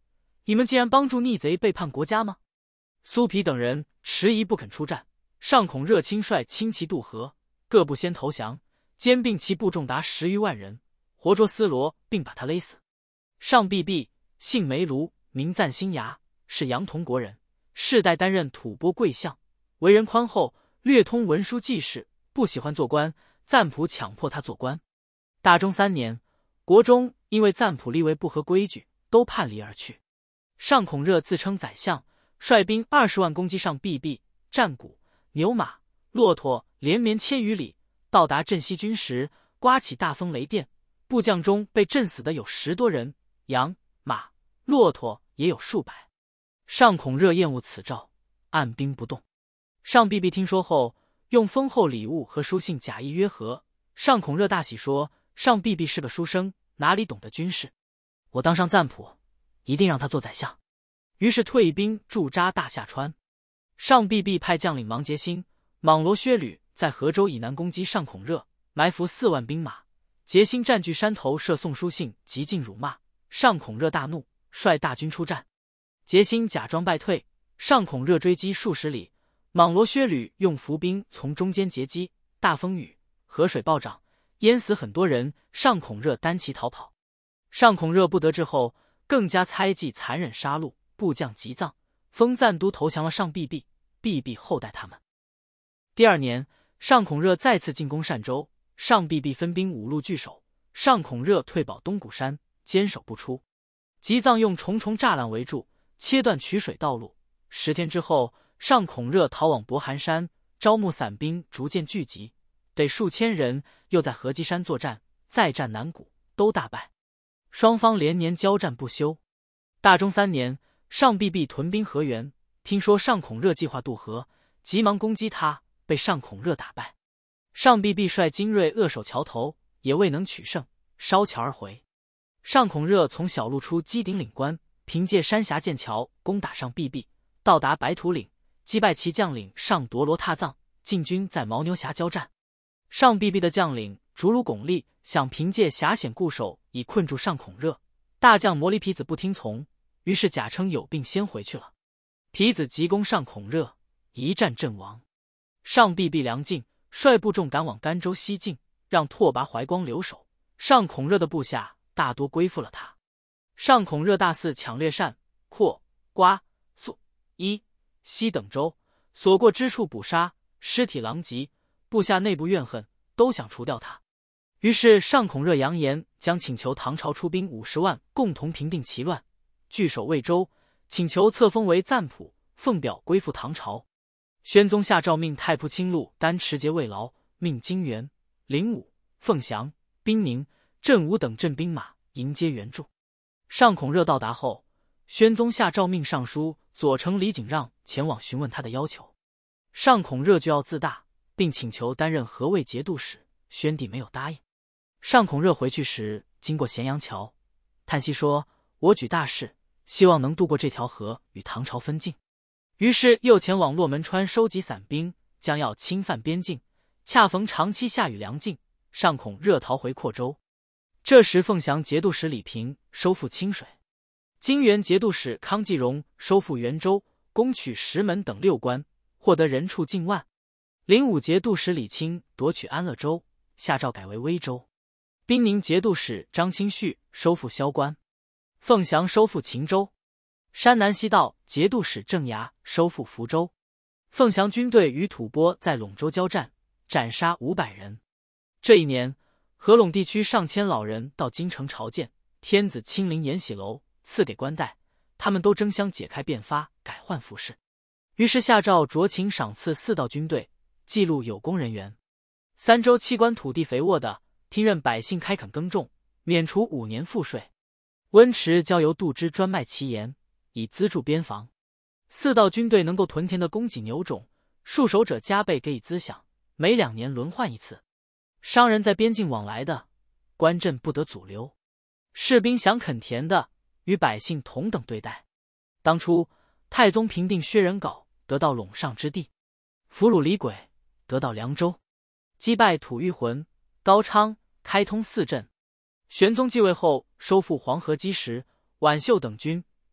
Speaker 1: 你们竟然帮助逆贼背叛国家吗？苏皮等人迟疑不肯出战，上孔热亲率轻骑渡河，各部先投降，兼并其部众达10余万人，活捉司罗，并把他勒死。上必必，姓梅卢，名赞新牙，是杨同国人，世代担任吐蕃贵相，为人宽厚，略通文书记事，不喜欢做官，赞普强迫他做官。大中3年，国中因为赞普立为不合规矩，都叛离而去。上孔热自称宰相，率兵20万攻击上必必，战鼓、牛马、骆驼连绵1000余里，到达镇西军时，刮起大风雷电，部将中被震死的有10多人，羊、马、骆驼也有数百。上孔热厌恶此兆，按兵不动。上必必听说后，用丰厚礼物和书信假意约和。上孔热大喜，说：“上必必是个书生，哪里懂得军事？我当上赞普，一定让他做宰相。”于是退兵驻扎大夏川。上必必派将领芒杰兴、莽罗薛吕在河州以南攻击上孔热，埋伏4万兵马。杰兴占据山头，射送书信，极尽辱骂。上孔热大怒，率大军出战。杰兴假装败退，上孔热追击数十里，莽罗薛吕用伏兵从中间截击，大风雨，河水暴涨，淹死很多人。上孔热单骑逃跑。上孔热不得志后，更加猜忌残忍杀戮，部将急葬，封赞都投降了上必必，必必厚待他们。第2年，上孔热再次进攻善州，上必必分兵5路拒守，上孔热退保东谷山，坚守不出。急藏用重重栅栏围住，切断取水道路。10天之后，上孔热逃往博寒山，招募散兵逐渐聚集，得数千人，又在合击山作战，再战南谷，都大败。双方连年交战不休。大中3年，上必必屯兵河源，听说上孔热计划渡河，急忙攻击他，被上孔热打败。上必必率精锐扼守桥头，也未能取胜，烧桥而回。上孔热从小路出鸡顶岭关，凭借山峡建桥攻打上必必，到达白土岭，击败其将领上夺罗踏藏，晋军在牦牛峡交战。上必必的将领竹鲁巩立想凭借峡险固守以困住上孔热，大将摩离皮子不听从，于是假称有病先回去了。皮子急攻上孔热，一战阵亡。上必必粮尽，率部众赶往甘州西境，让拓跋怀光留守。上孔热的部下大多归附了他。上孔热大肆抢掠善、阔、瓜、肃、伊、西等州，所过之处捕杀，尸体狼藉，部下内部怨恨，都想除掉他。于是上孔热扬言将请求唐朝出兵50万，共同平定其乱，据守魏州，请求册封为赞普，奉表归附唐朝。宣宗下诏命太仆卿陆丹持节慰劳，命金元、灵武、凤翔、兵宁、镇武等镇兵马迎接援助。上孔热到达后，宣宗下诏命尚书左丞李景让前往询问他的要求。上孔热倨傲自大，并请求担任河渭节度使，宣帝没有答应。上孔热回去时经过咸阳桥，叹息说：“我举大事，希望能渡过这条河，与唐朝分境。”于是又前往洛门川收集散兵，将要侵犯边境，恰逢长期下雨粮尽，上孔热逃回阔州。这时凤翔节度使李平收复清水，金元节度使康继荣收复元州，攻取石门等6关，获得人畜近万。灵武节度使李清夺取安乐州，下诏改为威州。兵宁节度使张清绪收复萧关，凤翔收复秦州。山南西道节度使郑牙收复福州。凤翔军队与吐蕃在陇州交战，斩杀500人。这一年，合陇地区上千老人到京城朝见，天子亲临延禧楼，赐给冠带，他们都争相解开便发，改换服饰。于是下诏酌情赏赐4道军队，记录有功人员。3州7关土地肥沃的，听任百姓开垦耕种，免除5年赋税。温池交由杜支专卖其盐，以资助边防。4道军队能够屯田的供给牛种，戍守者加倍给予资饷，每2年轮换一次。商人在边境往来的，官镇不得阻留。士兵想垦田的，与百姓同等对待。当初太宗平定薛仁杲，得到陇上之地；俘虏李轨，得到凉州；击败吐谷浑、高昌，开通4镇。玄宗继位后，收复黄河基石、皖秀等军，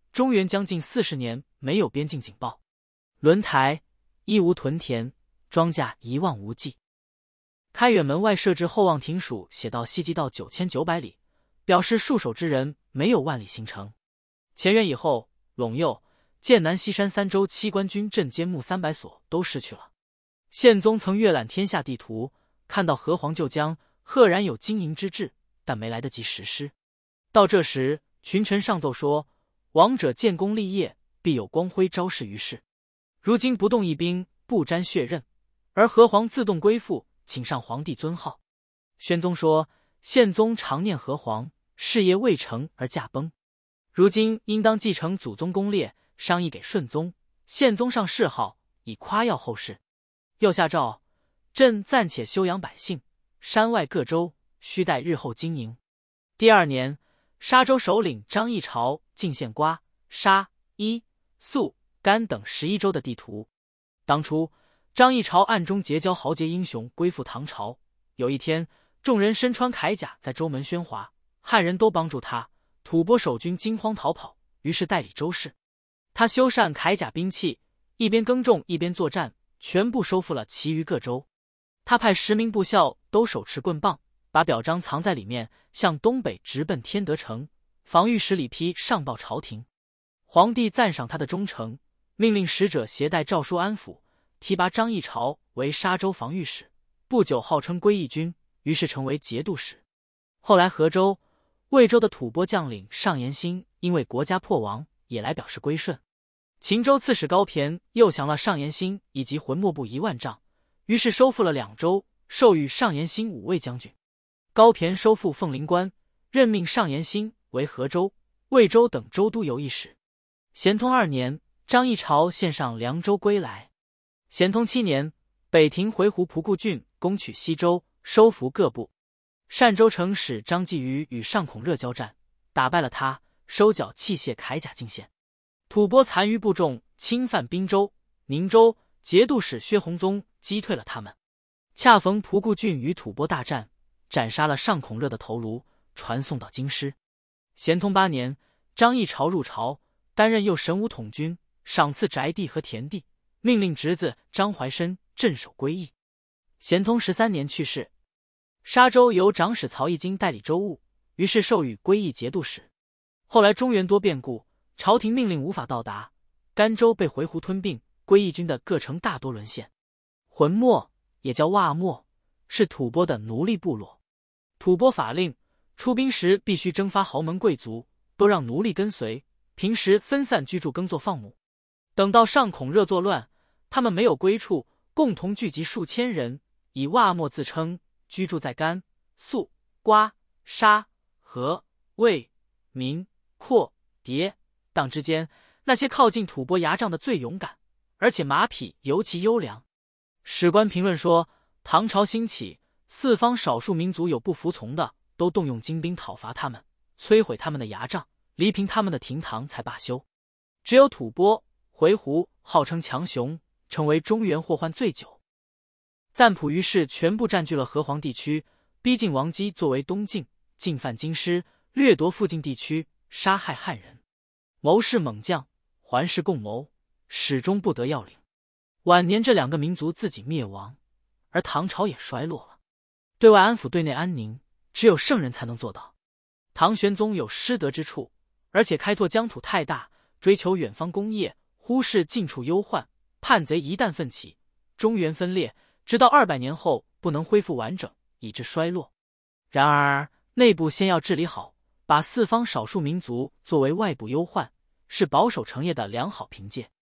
Speaker 1: 中原将近40年没有边境警报，轮台一无屯田，庄稼一望无际。开远门外设置后望亭署，写道西极道9900里，表示戍守之人没有万里行程。乾元以后，陇右、剑南、西山3州7官军镇监目300所都失去了。宪宗曾阅览天下地图，看到河湟旧疆，赫然有经营之志，但没来得及实施。到这时，群臣上奏说，王者建功立业，必有光辉昭示于世。如今不动一兵，不沾血刃，而河湟自动归附，请上皇帝尊号。宣宗说，宪宗常念河湟，事业未成而驾崩，如今应当继承祖宗功烈，商议给顺宗。宪宗上谥号，以夸耀后世。又下诏，朕暂且休养百姓，山外各州须待日后经营。第2年，沙州首领张议潮进献瓜、沙、伊、肃、甘等11州的地图。当初张议潮暗中结交豪杰英雄，归附唐朝。有一天，众人身穿铠甲在州门喧哗，汉人都帮助他，吐蕃守军惊慌逃跑，于是代理州事。他修缮铠甲兵器，一边耕种一边作战，全部收复了其余各州。他派10名部校都手持棍棒，把表彰藏在里面，向东北直奔天德城。防御使李丕上报朝廷，皇帝赞赏他的忠诚，命令使者携带诏书安抚，提拔张议潮为沙州防御使。不久号称归义军，于是成为节度使。后来河州、魏州的吐蕃将领上言兴因为国家破亡，也来表示归顺。秦州刺史高骈又降了上言兴以及浑漠部1万丈，于是收复了2州，授予上言兴武卫将军。高骈收复凤临关，任命上言兴为河州、魏州等州都游议使。咸通2年，张议潮献上凉州归来。咸通7年，北庭回鹘仆固郡，攻取西州，收服各部。单州城使张继禹与上孔热交战，打败了他，收缴器械铠甲进献。吐蕃残余部众侵犯滨州、宁州，节度使薛弘宗击退了他们。恰逢仆固郡与吐蕃大战，斩杀了上孔热的头颅，传送到京师。咸通8年，张议潮入朝，担任右神武统军，赏赐宅地和田地，命令侄子张怀申镇守归义。咸通13年去世。沙州由长史曹义金代理州务，于是授予归义节度使。后来中原多变故，朝廷命令无法到达，甘州被回鹘吞并，归义军的各城大多沦陷。浑漠也叫瓦漠，是吐蕃的奴隶部落。吐蕃法令，出兵时必须征发豪门贵族，都让奴隶跟随，平时分散居住耕作放牧。等到上孔热作乱，他们没有归处，共同聚集数千人，以瓦漠自称，居住在甘、肃、瓜、沙、和、魏、民、阔、迭党之间。那些靠近吐蕃牙帐的最勇敢，而且马匹尤其优良。史官评论说，唐朝兴起，四方少数民族有不服从的，都动用精兵讨伐他们，摧毁他们的牙帐，犁平他们的亭堂才罢休。只有吐蕃、回鹘号称强雄，成为中原祸患最久。赞普于是全部占据了河湟地区，逼近王基作为东晋，进犯京师，掠夺附近地区，杀害汉人。谋士猛将，环氏共谋，始终不得要领。晚年这2个民族自己灭亡，而唐朝也衰落了。对外安抚，对内安宁，只有圣人才能做到。唐玄宗有失德之处，而且开拓疆土太大，追求远方功业，忽视近处忧患，叛贼一旦奋起，中原分裂，直到200年后不能恢复完整，以致衰落。然而内部先要治理好，把四方少数民族作为外部忧患，是保守成业的良好凭借。